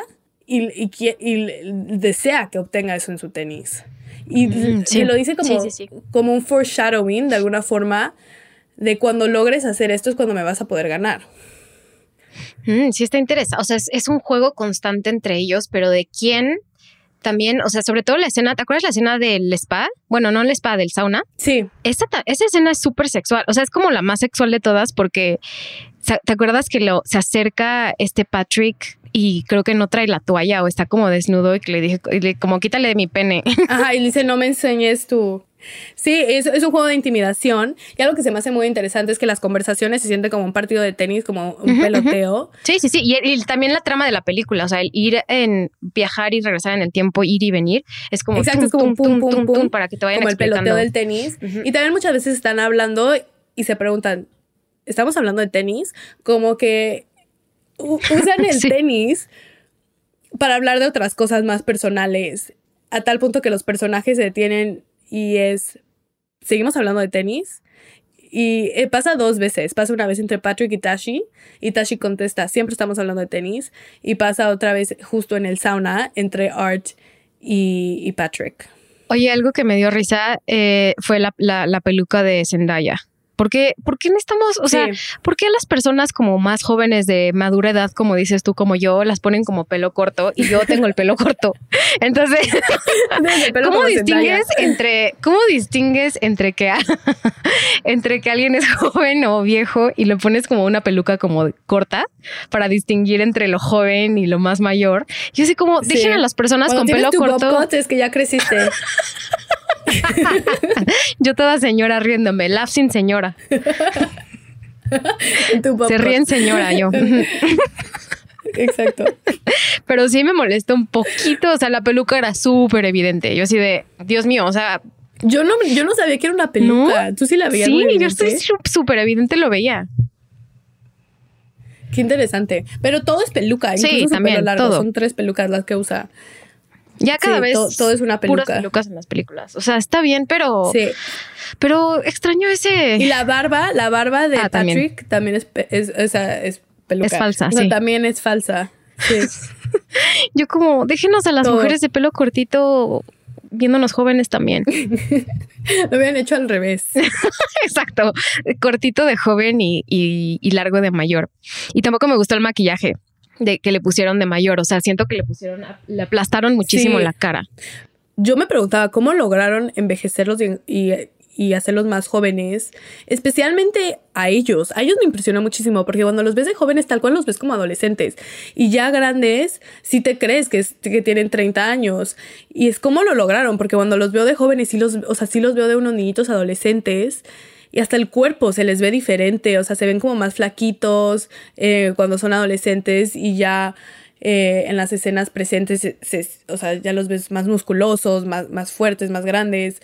y, y, y desea que obtenga eso en su tenis. Y mm, sí. lo dice como, sí, sí, sí. como un foreshadowing, de alguna forma, de cuando logres hacer esto es cuando me vas a poder ganar. Mm, sí está interesante. O sea, es, es un juego constante entre ellos, pero de quién también, o sea, sobre todo la escena, ¿te acuerdas la escena del spa? Bueno, no el spa, del sauna. Sí. Esa, esa escena es súper sexual. O sea, es como la más sexual de todas porque ¿te acuerdas que lo, se acerca este Patrick y creo que no trae la toalla o está como desnudo y que le dije, como quítale de mi pene? Ajá, y le dice, no me enseñes tu... Sí, es, es un juego de intimidación y algo que se me hace muy interesante es que las conversaciones se sienten como un partido de tenis, como un uh-huh, peloteo. Uh-huh. Sí, sí, sí. Y, y también la trama de la película, o sea, el ir en viajar y regresar en el tiempo, ir y venir, es como exacto, tum, es como tum, pum, pum, tum, pum, pum, para que te vayan como explicando. El peloteo del tenis. Uh-huh. Y también muchas veces están hablando y se preguntan, ¿estamos hablando de tenis? Como que usan el sí. tenis para hablar de otras cosas más personales, a tal punto que los personajes se detienen y es, ¿seguimos hablando de tenis? Y eh, pasa dos veces. Pasa una vez entre Patrick y Tashi y Tashi contesta, siempre estamos hablando de tenis. Y pasa otra vez justo en el sauna entre Art y, y Patrick. Oye, algo que me dio risa eh, fue la, la, la peluca de Zendaya. ¿Por qué, ¿Por qué necesitamos, o sea, sí. por qué las personas como más jóvenes de madura edad, como dices tú, como yo, las ponen como pelo corto y yo tengo el pelo corto? Entonces, pelo ¿cómo distingues entre, cómo distingues entre que, entre que alguien es joven o viejo y le pones como una peluca como corta para distinguir entre lo joven y lo más mayor? Yo sé como, sí. dejen a las personas Cuando con pelo tu corto. Bob Cut es que ya creciste. Yo toda señora riéndome, laugh sin señora. Se ríen señora yo. Exacto. Pero sí me molesta un poquito, o sea, la peluca era súper evidente. Yo así de, Dios mío, o sea... Yo no, yo no sabía que era una peluca. ¿No? ¿Tú sí la veías? Sí, yo estoy súper evidente, lo veía. Qué interesante. Pero todo es peluca, incluso sí, su también, pelo largo. Todo. Son tres pelucas las que usa. Ya cada sí, vez todo, todo es una peluca. Puras pelucas en las películas. O sea, está bien, pero sí. pero extraño ese. Y la barba, la barba de ah, Patrick también, también es, es, es, es peluca. Es falsa, o sea, sí. también es falsa. Sí. Yo como, déjenos a las todo. mujeres de pelo cortito viéndonos jóvenes también. Lo habían hecho al revés. Exacto. Cortito de joven y, y, y largo de mayor. Y tampoco me gustó el maquillaje de que le pusieron de mayor, o sea, siento que le pusieron, le aplastaron muchísimo sí. la cara. Yo me preguntaba cómo lograron envejecerlos y, y, y hacerlos más jóvenes, especialmente a ellos. A ellos me impresionó muchísimo porque cuando los ves de jóvenes tal cual los ves como adolescentes y ya grandes sí te crees que, es, que tienen treinta años y es cómo lo lograron porque cuando los veo de jóvenes sí los, o sea, sí los veo de unos niñitos adolescentes. Y hasta el cuerpo se les ve diferente, o sea, se ven como más flaquitos eh, cuando son adolescentes y ya eh, en las escenas presentes, se, se, o sea, ya los ves más musculosos, más, más fuertes, más grandes.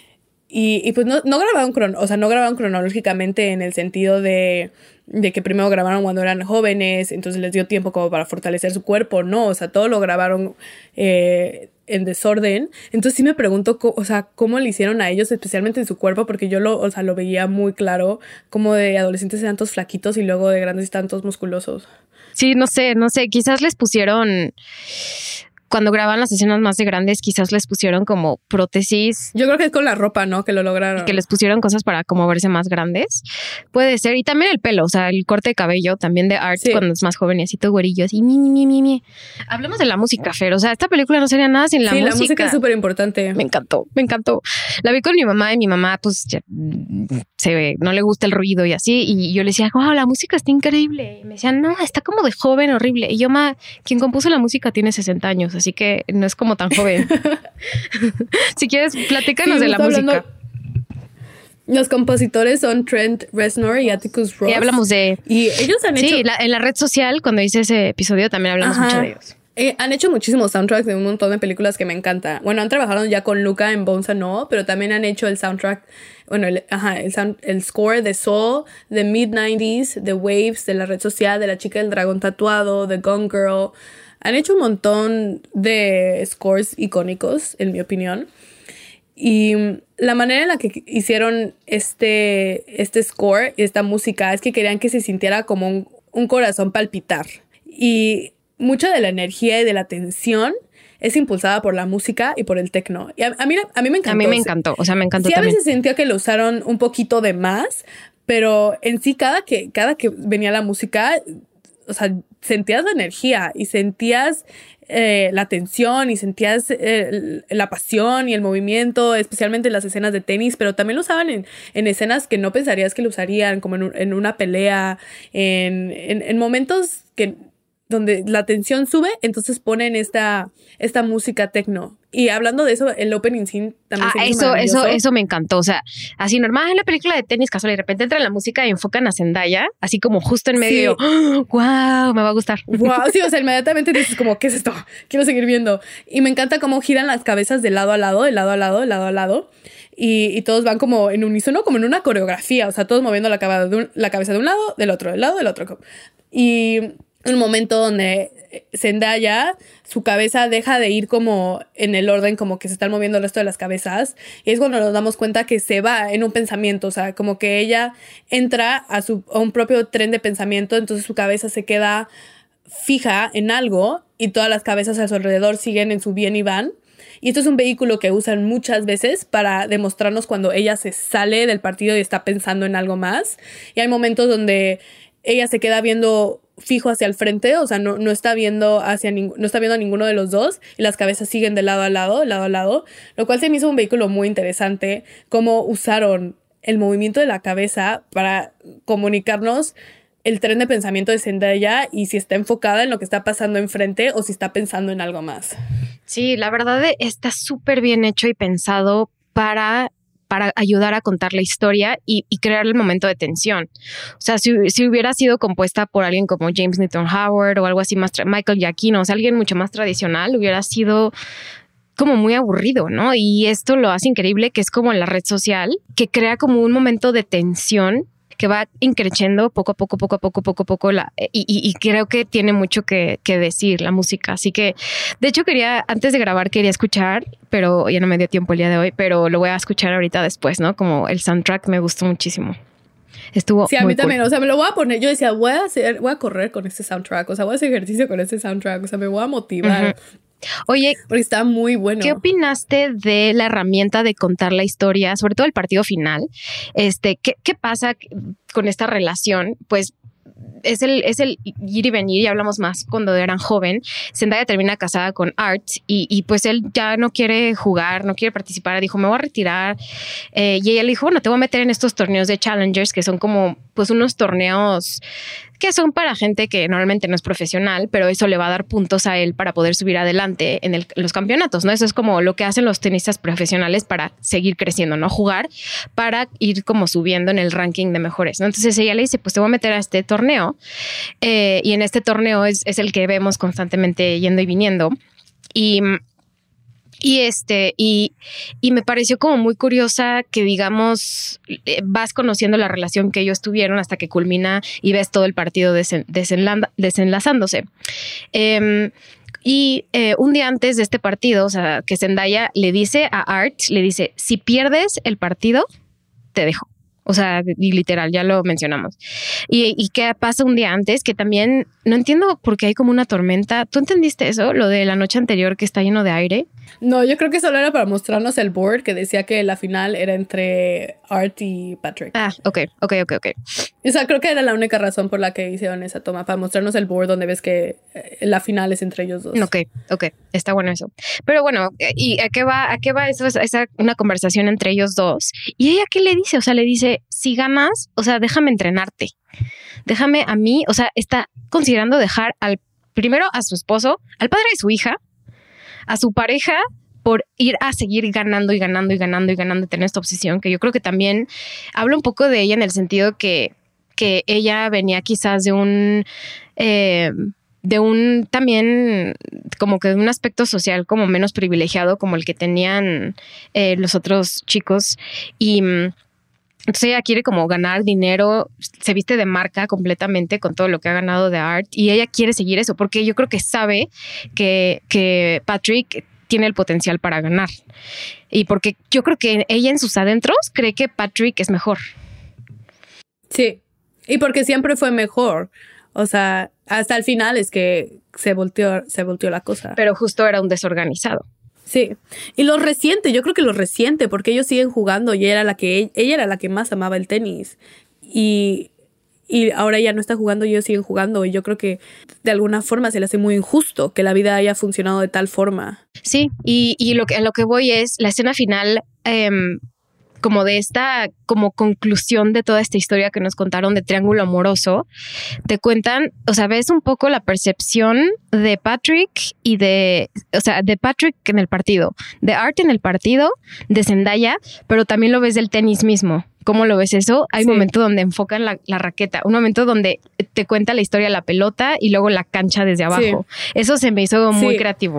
Y, y pues no, no grabaron, crono, o sea, no grabaron cronológicamente en el sentido de, de que primero grabaron cuando eran jóvenes, entonces les dio tiempo como para fortalecer su cuerpo, no, o sea, todo lo grabaron eh, en desorden. Entonces sí me pregunto, o sea, cómo le hicieron a ellos, especialmente en su cuerpo, porque yo lo, o sea, lo veía muy claro, como de adolescentes eran todos flaquitos y luego de grandes están todos musculosos. Sí, no sé, no sé, quizás les pusieron... Cuando graban las escenas más de grandes, quizás les pusieron como prótesis. Yo creo que es con la ropa, ¿no? Que lo lograron. Y que les pusieron cosas para como verse más grandes. Puede ser. Y también el pelo, o sea, el corte de cabello también de Art sí. cuando es más joven y así todo güerillo, así mi, mi, mi, mi. Hablemos de la música, Fer. O sea, esta película no sería nada sin la sí, música. Sí, la música es súper importante. Me encantó, me encantó. La vi con mi mamá y mi mamá, pues, ya, se ve, no le gusta el ruido y así. Y yo le decía, wow, la música está increíble. Y me decían, no, está como de joven, horrible. Y yo, ma, quien compuso la música tiene sesenta años, así que no es como tan joven. Si quieres, platícanos sí, de la música. Hablando. Los compositores son Trent Reznor y Atticus Ross. Y hablamos de... Y ellos han hecho... Sí, la, en la red social, cuando hice ese episodio, también hablamos Ajá. mucho de ellos. Eh, han hecho muchísimos soundtracks de un montón de películas que me encanta. Bueno, han trabajado ya con Luca en Bones and All, pero también han hecho el soundtrack, bueno, el, ajá, el, sound, el score de Soul, de mid nineties, de Waves, de La Red Social, de La Chica del Dragón Tatuado, de Gone Girl. Han hecho un montón de scores icónicos, en mi opinión. Y la manera en la que hicieron este, este score, esta música, es que querían que se sintiera como un, un corazón palpitar. Y mucha de la energía y de la tensión es impulsada por la música y por el techno. Y a, a, mí, a mí me encantó. A mí me encantó, o sea, me encantó sí, también. Sí, a veces sentía que lo usaron un poquito de más, pero en sí cada que, cada que venía la música, o sea, sentías la energía y sentías eh, la tensión y sentías eh, la pasión y el movimiento, especialmente en las escenas de tenis, pero también lo usaban en, en escenas que no pensarías que lo usarían, como en, un, en una pelea, en, en, en momentos que... donde la tensión sube, entonces ponen esta, esta música techno. Y hablando de eso, el opening scene también ah, se hizo eso, maravilloso. eso, eso me encantó. O sea, así normal en la película de tenis casual y de repente entra la música y enfocan a Zendaya, así como justo en medio. Sí. Y yo, ¡oh, wow! Me va a gustar. Wow, sí, o sea, inmediatamente dices como, ¿qué es esto? Quiero seguir viendo. Y me encanta cómo giran las cabezas de lado a lado, de lado a lado, de lado a lado. Y, y todos van como en unísono, como en una coreografía. O sea, todos moviendo la cabeza de un, la cabeza de un lado, del otro, del lado, del otro. Y un momento donde Zendaya, su cabeza deja de ir como en el orden, como que se están moviendo el resto de las cabezas. Y es cuando nos damos cuenta que se va en un pensamiento. O sea, como que ella entra a, su, a un propio tren de pensamiento. Entonces su cabeza se queda fija en algo y todas las cabezas a su alrededor siguen en su bien y van. Y esto es un vehículo que usan muchas veces para demostrarnos cuando ella se sale del partido y está pensando en algo más. Y hay momentos donde ella se queda viendo fijo hacia el frente, o sea, no, no está viendo hacia ning- no está viendo a ninguno de los dos y las cabezas siguen de lado a lado, de lado a lado, lo cual se me hizo un vehículo muy interesante, cómo usaron el movimiento de la cabeza para comunicarnos el tren de pensamiento de Zendaya y si está enfocada en lo que está pasando enfrente o si está pensando en algo más. Sí, la verdad está súper bien hecho y pensado para... para ayudar a contar la historia y, y crear el momento de tensión. O sea, si, si hubiera sido compuesta por alguien como James Newton Howard o algo así más, tra- Michael Giacchino, o sea, alguien mucho más tradicional, hubiera sido como muy aburrido, ¿no? Y esto lo hace increíble, que es como la red social, que crea como un momento de tensión que va increciendo poco a poco, poco a poco, poco a poco, la, y, y, y creo que tiene mucho que, que decir la música. Así que, de hecho, quería, antes de grabar, quería escuchar, pero ya no me dio tiempo el día de hoy, pero lo voy a escuchar ahorita después, ¿no? Como el soundtrack me gustó muchísimo. Estuvo Sí, a muy mí también, cool. O sea, me lo voy a poner, yo decía, voy a hacer, voy a correr con este soundtrack, o sea, voy a hacer ejercicio con este soundtrack, o sea, me voy a motivar. Uh-huh. Oye, porque está muy bueno. ¿Qué opinaste de la herramienta de contar la historia, sobre todo el partido final? Este, ¿qué, qué pasa con esta relación? Pues es el, es el ir y venir, y hablamos más cuando eran joven. Zendaya termina casada con Art y, y pues él ya no quiere jugar, no quiere participar, dijo me voy a retirar, eh, y ella le dijo, bueno, te voy a meter en estos torneos de Challengers, que son como pues unos torneos que son para gente que normalmente no es profesional, pero eso le va a dar puntos a él para poder subir adelante en, el, en los campeonatos, ¿no? Eso es como lo que hacen los tenistas profesionales para seguir creciendo, ¿no? Jugar para ir como subiendo en el ranking de mejores, ¿no? Entonces ella le dice, pues te voy a meter a este torneo, eh, y en este torneo es, es el que vemos constantemente yendo y viniendo, y... Y este, y, y me pareció como muy curiosa que, digamos, eh, vas conociendo la relación que ellos tuvieron hasta que culmina y ves todo el partido desen, desenla, desenlazándose. Eh, y eh, un día antes de este partido, o sea, que Zendaya le dice a Art, le dice, si pierdes el partido, te dejo. O sea, y literal, ya lo mencionamos. Y, y qué pasa un día antes, que también no entiendo por qué hay como una tormenta. ¿Tú entendiste eso? Lo de la noche anterior que está lleno de aire. No, yo creo que solo era para mostrarnos el board que decía que la final era entre Art y Patrick. Ah, ok, ok, ok, ok. O sea, creo que era la única razón por la que hicieron esa toma, para mostrarnos el board donde ves que la final es entre ellos dos. Ok, ok, está bueno eso. Pero bueno, ¿y a qué va? ¿A qué va eso? Esa una conversación entre ellos dos. ¿Y ella qué le dice? O sea, le dice, si ganas, o sea, déjame entrenarte. Déjame a mí, o sea, está considerando dejar al primero a su esposo, al padre de su hija, a su pareja, por ir a seguir ganando y ganando y ganando y ganando y tener esta obsesión, que yo creo que también habla un poco de ella en el sentido que, que ella venía quizás de un... Eh, de un también como que de un aspecto social como menos privilegiado como el que tenían eh, los otros chicos, y entonces ella quiere como ganar dinero, se viste de marca completamente con todo lo que ha ganado de Art, y ella quiere seguir eso porque yo creo que sabe que, que Patrick tiene el potencial para ganar, y porque yo creo que ella en sus adentros cree que Patrick es mejor. Sí, y porque siempre fue mejor. O sea, hasta el final es que se volteó, se volteó la cosa. Pero justo era un desorganizado. Sí, y los resiente, yo creo que los resiente porque ellos siguen jugando y ella era la que, ella era la que más amaba el tenis. Y, y ahora ella no está jugando y ellos siguen jugando. Y yo creo que de alguna forma se le hace muy injusto que la vida haya funcionado de tal forma. Sí, y, y lo que, a lo que voy es la escena final, eh, como de esta como conclusión de toda esta historia que nos contaron de triángulo amoroso, te cuentan, o sea, ves un poco la percepción de Patrick y de, o sea, de Patrick en el partido, de Art en el partido, de Zendaya, pero también lo ves del tenis mismo. ¿Cómo lo ves eso? Hay sí. un momento donde enfocan la, la raqueta, un momento donde te cuenta la historia de la pelota y luego la cancha desde abajo. Sí. Eso se me hizo muy sí. creativo.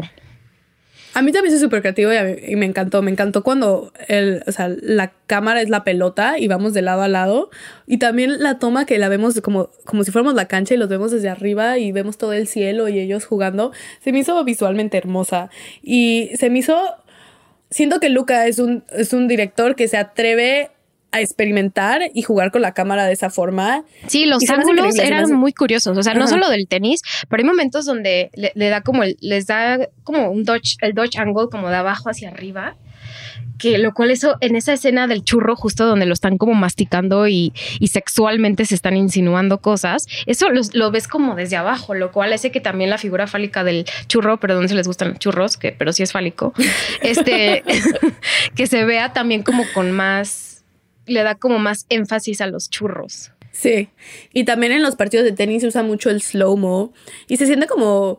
A mí también es súper creativo y, mí, y me encantó. Me encantó cuando el, o sea, la cámara es la pelota y vamos de lado a lado. Y también la toma que la vemos como, como si fuéramos la cancha y los vemos desde arriba y vemos todo el cielo y ellos jugando. Se me hizo visualmente hermosa. Y se me hizo... Siento que Luka es un, es un director que se atreve a experimentar y jugar con la cámara de esa forma. Sí, los ángulos eran muy curiosos. O sea, Ajá. no solo del tenis, pero hay momentos donde le, le da como el, les da como un dodge, el dodge angle como de abajo hacia arriba. Que lo cual eso, en esa escena del churro, justo donde lo están como masticando y, y sexualmente se están insinuando cosas, eso lo, lo ves como desde abajo, lo cual hace que también la figura fálica del churro, perdón si les gustan los churros, que, pero sí es fálico, este, que se vea también como con más... le da como más énfasis a los churros. Sí, y también en los partidos de tenis se usa mucho el slow-mo y se siente como,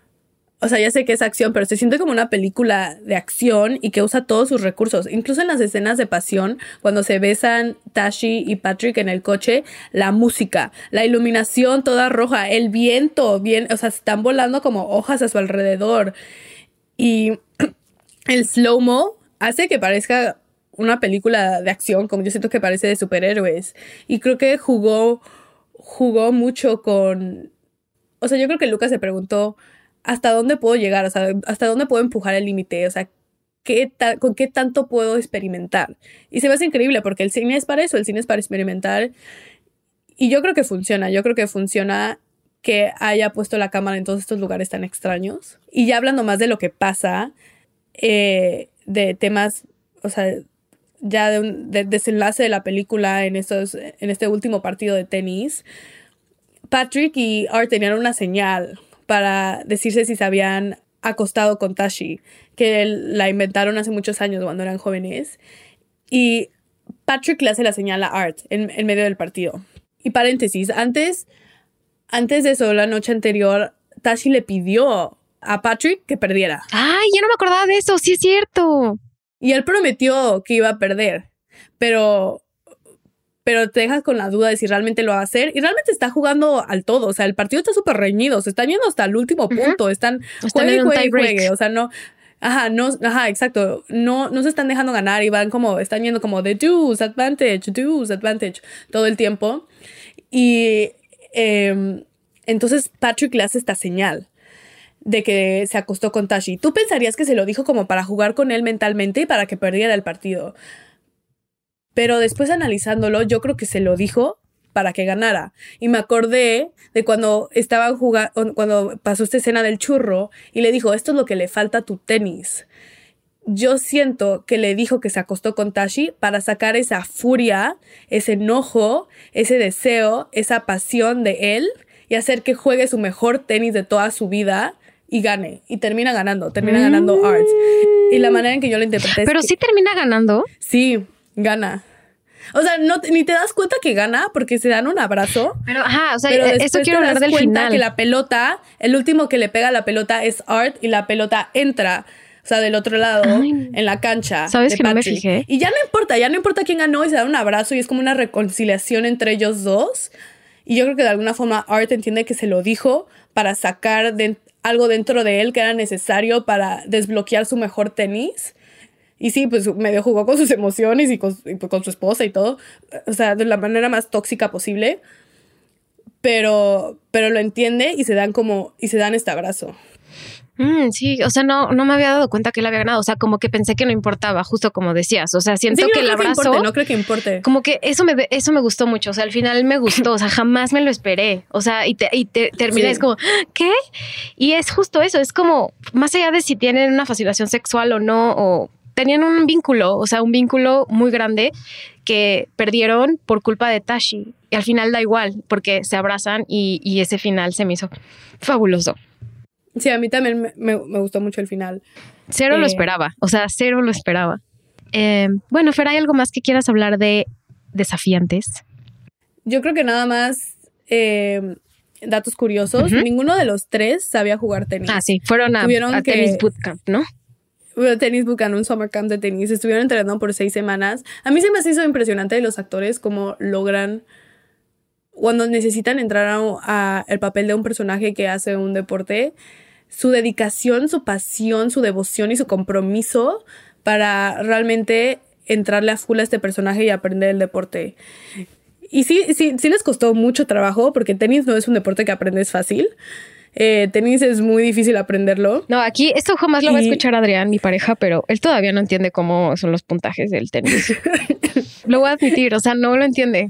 o sea, ya sé que es acción, pero se siente como una película de acción y que usa todos sus recursos. Incluso en las escenas de pasión, cuando se besan Tashi y Patrick en el coche, la música, la iluminación toda roja, el viento, bien, o sea, están volando como hojas a su alrededor. Y el slow-mo hace que parezca una película de acción, como yo siento que parece de superhéroes. Y creo que jugó, jugó mucho con... O sea, yo creo que Lucas se preguntó ¿hasta dónde puedo llegar? O sea, ¿hasta dónde puedo empujar el límite? O sea, ¿qué ta- ¿con qué tanto puedo experimentar? Y se me hace increíble porque el cine es para eso, el cine es para experimentar. Y yo creo que funciona, yo creo que funciona que haya puesto la cámara en todos estos lugares tan extraños. Y ya hablando más de lo que pasa, eh, de temas, o sea... ya de un de desenlace de la película en, estos, en este último partido de tenis, Patrick y Art tenían una señal para decirse si se habían acostado con Tashi, que la inventaron hace muchos años cuando eran jóvenes. Y Patrick le hace la señal a Art en, en medio del partido. Y paréntesis, antes, antes de eso, la noche anterior, Tashi le pidió a Patrick que perdiera. ¡Ay, ya no me acordaba de eso! ¡Sí es cierto! Y él prometió que iba a perder, pero, pero te dejas con la duda de si realmente lo va a hacer. Y realmente está jugando al todo. O sea, el partido está súper reñido. Se están yendo hasta el último punto. Uh-huh. Están juegue, juegue, juegue. O sea, no... Ajá, no, ajá, exacto. No, no se están dejando ganar y van como... Están yendo como de deuce, advantage, deuce, advantage todo el tiempo. Y eh, entonces Patrick le hace esta señal de que se acostó con Tashi. Tú pensarías que se lo dijo como para jugar con él mentalmente y para que perdiera el partido. Pero después analizándolo, yo creo que se lo dijo para que ganara. Y me acordé de cuando estaban jugando, cuando pasó esta escena del churro y le dijo, esto es lo que le falta a tu tenis. Yo siento que le dijo que se acostó con Tashi para sacar esa furia, ese enojo, ese deseo, esa pasión de él y hacer que juegue su mejor tenis de toda su vida y gane. Y termina ganando. Termina mm. ganando Art. Y la manera en que yo lo interpreté... Pero es sí que, termina ganando. Sí, gana. O sea, no, ni te das cuenta que gana porque se dan un abrazo. Pero, ajá, o sea, pero esto quiero hablar del final. Que la pelota, el último que le pega a la pelota es Art y la pelota entra, o sea, del otro lado, Ay, en la cancha. ¿Sabes que no me fijé? Y ya no importa, ya no importa quién ganó y se dan un abrazo y es como una reconciliación entre ellos dos. Y yo creo que de alguna forma Art entiende que se lo dijo para sacar de, algo dentro de él que era necesario para desbloquear su mejor tenis. Y sí, pues medio jugó con sus emociones y con, y con su esposa y todo. O sea, de la manera más tóxica posible. Pero, pero lo entiende y se dan como, y se dan este abrazo. Mm, sí, o sea, no, no me había dado cuenta que él había ganado. O sea, como que pensé que no importaba, justo como decías. O sea, siento sí, que no el creo abrazo. Que importe, no creo que importe. Como que eso me, eso me gustó mucho. O sea, al final me gustó. O sea, jamás me lo esperé. O sea, y, te, y te, termina, sí. Es como, ¿qué? Y es justo eso. Es como, más allá de si tienen una fascinación sexual o no, o tenían un vínculo, o sea, un vínculo muy grande que perdieron por culpa de Tashi. Y al final da igual, porque se abrazan y, y ese final se me hizo fabuloso. Sí, a mí también me, me, me gustó mucho el final. Cero eh, lo esperaba, o sea, cero lo esperaba. Eh, bueno, Fer, ¿hay algo más que quieras hablar de Desafiantes? Yo creo que nada más eh, datos curiosos. Uh-huh. Ninguno de los tres sabía jugar tenis. Ah, sí, fueron a, a que, tenis bootcamp, ¿no? Tenis bootcamp, un summer camp de tenis. Estuvieron entrenando por seis semanas. A mí se me hizo impresionante de los actores cómo logran... Cuando necesitan entrar a, a el papel de un personaje que hace un deporte, su dedicación, su pasión, su devoción y su compromiso para realmente entrarle a full a este personaje y aprender el deporte. Y sí, sí, sí les costó mucho trabajo porque tenis no es un deporte que aprendes fácil. Eh, tenis es muy difícil aprenderlo. No, aquí esto jamás lo y... va a escuchar Adrián, mi pareja, pero él todavía no entiende cómo son los puntajes del tenis. Lo voy a admitir, o sea, no lo entiende.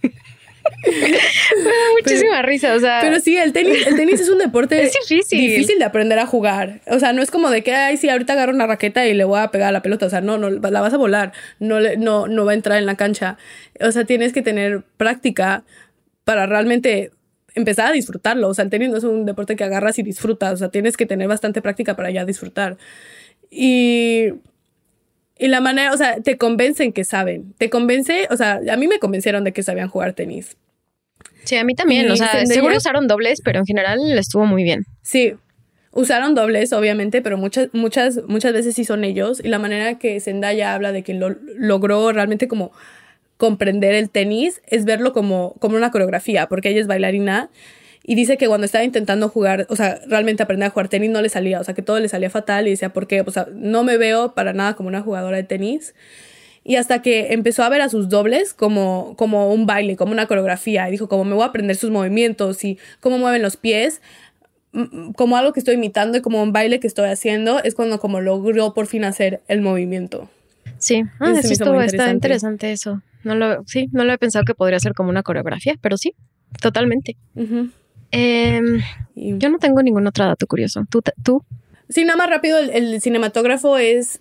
Muchísima pero, risa, o sea. Pero sí, el tenis, el tenis es un deporte es difícil. difícil de aprender a jugar. O sea, no es como de que, ay, sí, ahorita agarro una raqueta y le voy a pegar a la pelota. O sea, no, no, la vas a volar. No, no, no va a entrar en la cancha. O sea, tienes que tener práctica para realmente empezar a disfrutarlo. O sea, el tenis no es un deporte que agarras y disfrutas. O sea, tienes que tener bastante práctica para ya disfrutar. Y... Y la manera, o sea, te convencen que saben. Te convence, o sea, a mí me convencieron de que sabían jugar tenis. Sí, a mí también. Y o sea, Zendaya, seguro usaron dobles, pero en general estuvo muy bien. Sí, usaron dobles, obviamente, pero muchas, muchas, muchas veces sí son ellos. Y la manera que Zendaya habla de que lo, logró realmente como comprender el tenis es verlo como, como una coreografía, porque ella es bailarina. Y dice que cuando estaba intentando jugar, o sea, realmente aprender a jugar tenis no le salía, o sea, que todo le salía fatal y decía, ¿por qué? O sea, no me veo para nada como una jugadora de tenis. Y hasta que empezó a ver a sus dobles como, como un baile, como una coreografía. Y dijo, como me voy a aprender sus movimientos y cómo mueven los pies, como algo que estoy imitando y como un baile que estoy haciendo, es cuando como logró por fin hacer el movimiento. Sí, ah, eso sí estuvo, interesante. Está interesante eso. No lo, sí, no lo he pensado que podría ser como una coreografía, pero sí, totalmente. Uh-huh. Eh, yo no tengo ningún otro dato curioso. ¿Tú? ¿Tú? Sí, nada más rápido, el, el cinematógrafo es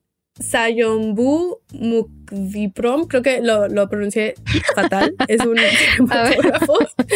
Sayonbu Mukdiprom. Creo que lo, lo pronuncié fatal. Es un cinematógrafo.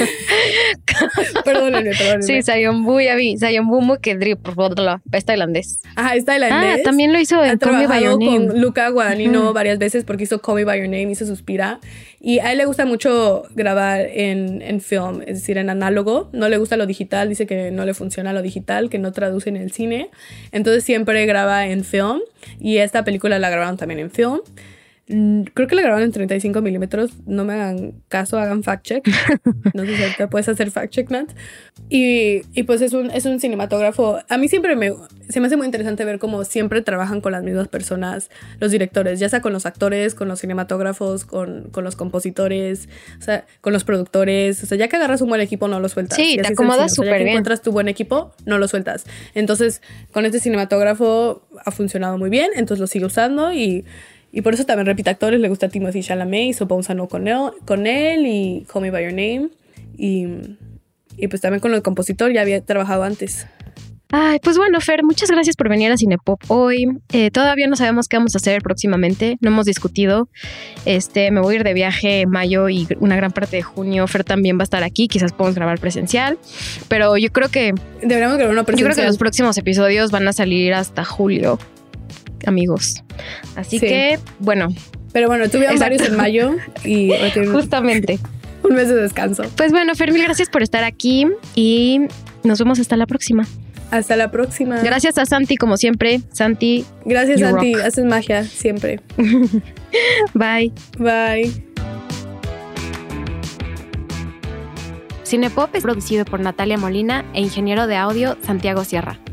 perdónenme, perdónenme. Sí, Sayonbu, ya vi. Sayonbu Mukdiprom. Es tailandés. Ajá, es tailandés. Ah, también lo hizo en Call Me By Your Name. Con Luca Guadagnino uh-huh. varias veces porque hizo Call Me By Your Name y se Suspira. Y a él le gusta mucho grabar en, en film, es decir, en análogo. No le gusta lo digital, dice que no le funciona lo digital, que no traduce en el cine. Entonces siempre graba en film. Y esta película la grabaron también en film. Creo que la grabaron en treinta y cinco milímetros. No me hagan caso, hagan fact check. No sé si te puedes hacer fact check, Nat. Y, y pues es un, es un cinematógrafo. A mí siempre me, se me hace muy interesante ver cómo siempre trabajan con las mismas personas los directores, ya sea con los actores, con los cinematógrafos, con, con los compositores, o sea, con los productores. O sea, ya que agarras un buen equipo, no lo sueltas. Sí, te acomodas súper bien. O sea, ya que encuentras tu buen equipo, no lo sueltas. Entonces, con este cinematógrafo ha funcionado muy bien, entonces lo sigue usando y... Y por eso también repite actores, le gusta Timothée Chalamet, hizo Bones No con él, con él y Call Me By Your Name. Y, y pues también con el compositor, ya había trabajado antes. Ay, pues bueno, Fer, muchas gracias por venir a Cinepop hoy. Eh, todavía no sabemos qué vamos a hacer próximamente, no hemos discutido. Este, me voy a ir de viaje en mayo y una gran parte de junio. Fer también va a estar aquí, quizás podamos grabar presencial. Pero yo creo que... Deberíamos grabar una presencial. Yo creo que los próximos episodios van a salir hasta julio, amigos. Así sí. que, bueno. Pero bueno, tuvieron varios en mayo y... Justamente. Un mes de descanso. Pues bueno, Fer, mil gracias por estar aquí y nos vemos hasta la próxima. Hasta la próxima. Gracias a Santi, como siempre. Santi. Gracias, Santi. Rock. Haces magia siempre. Bye. Bye. Cinepop es producido por Natalia Molina e ingeniero de audio Santiago Sierra.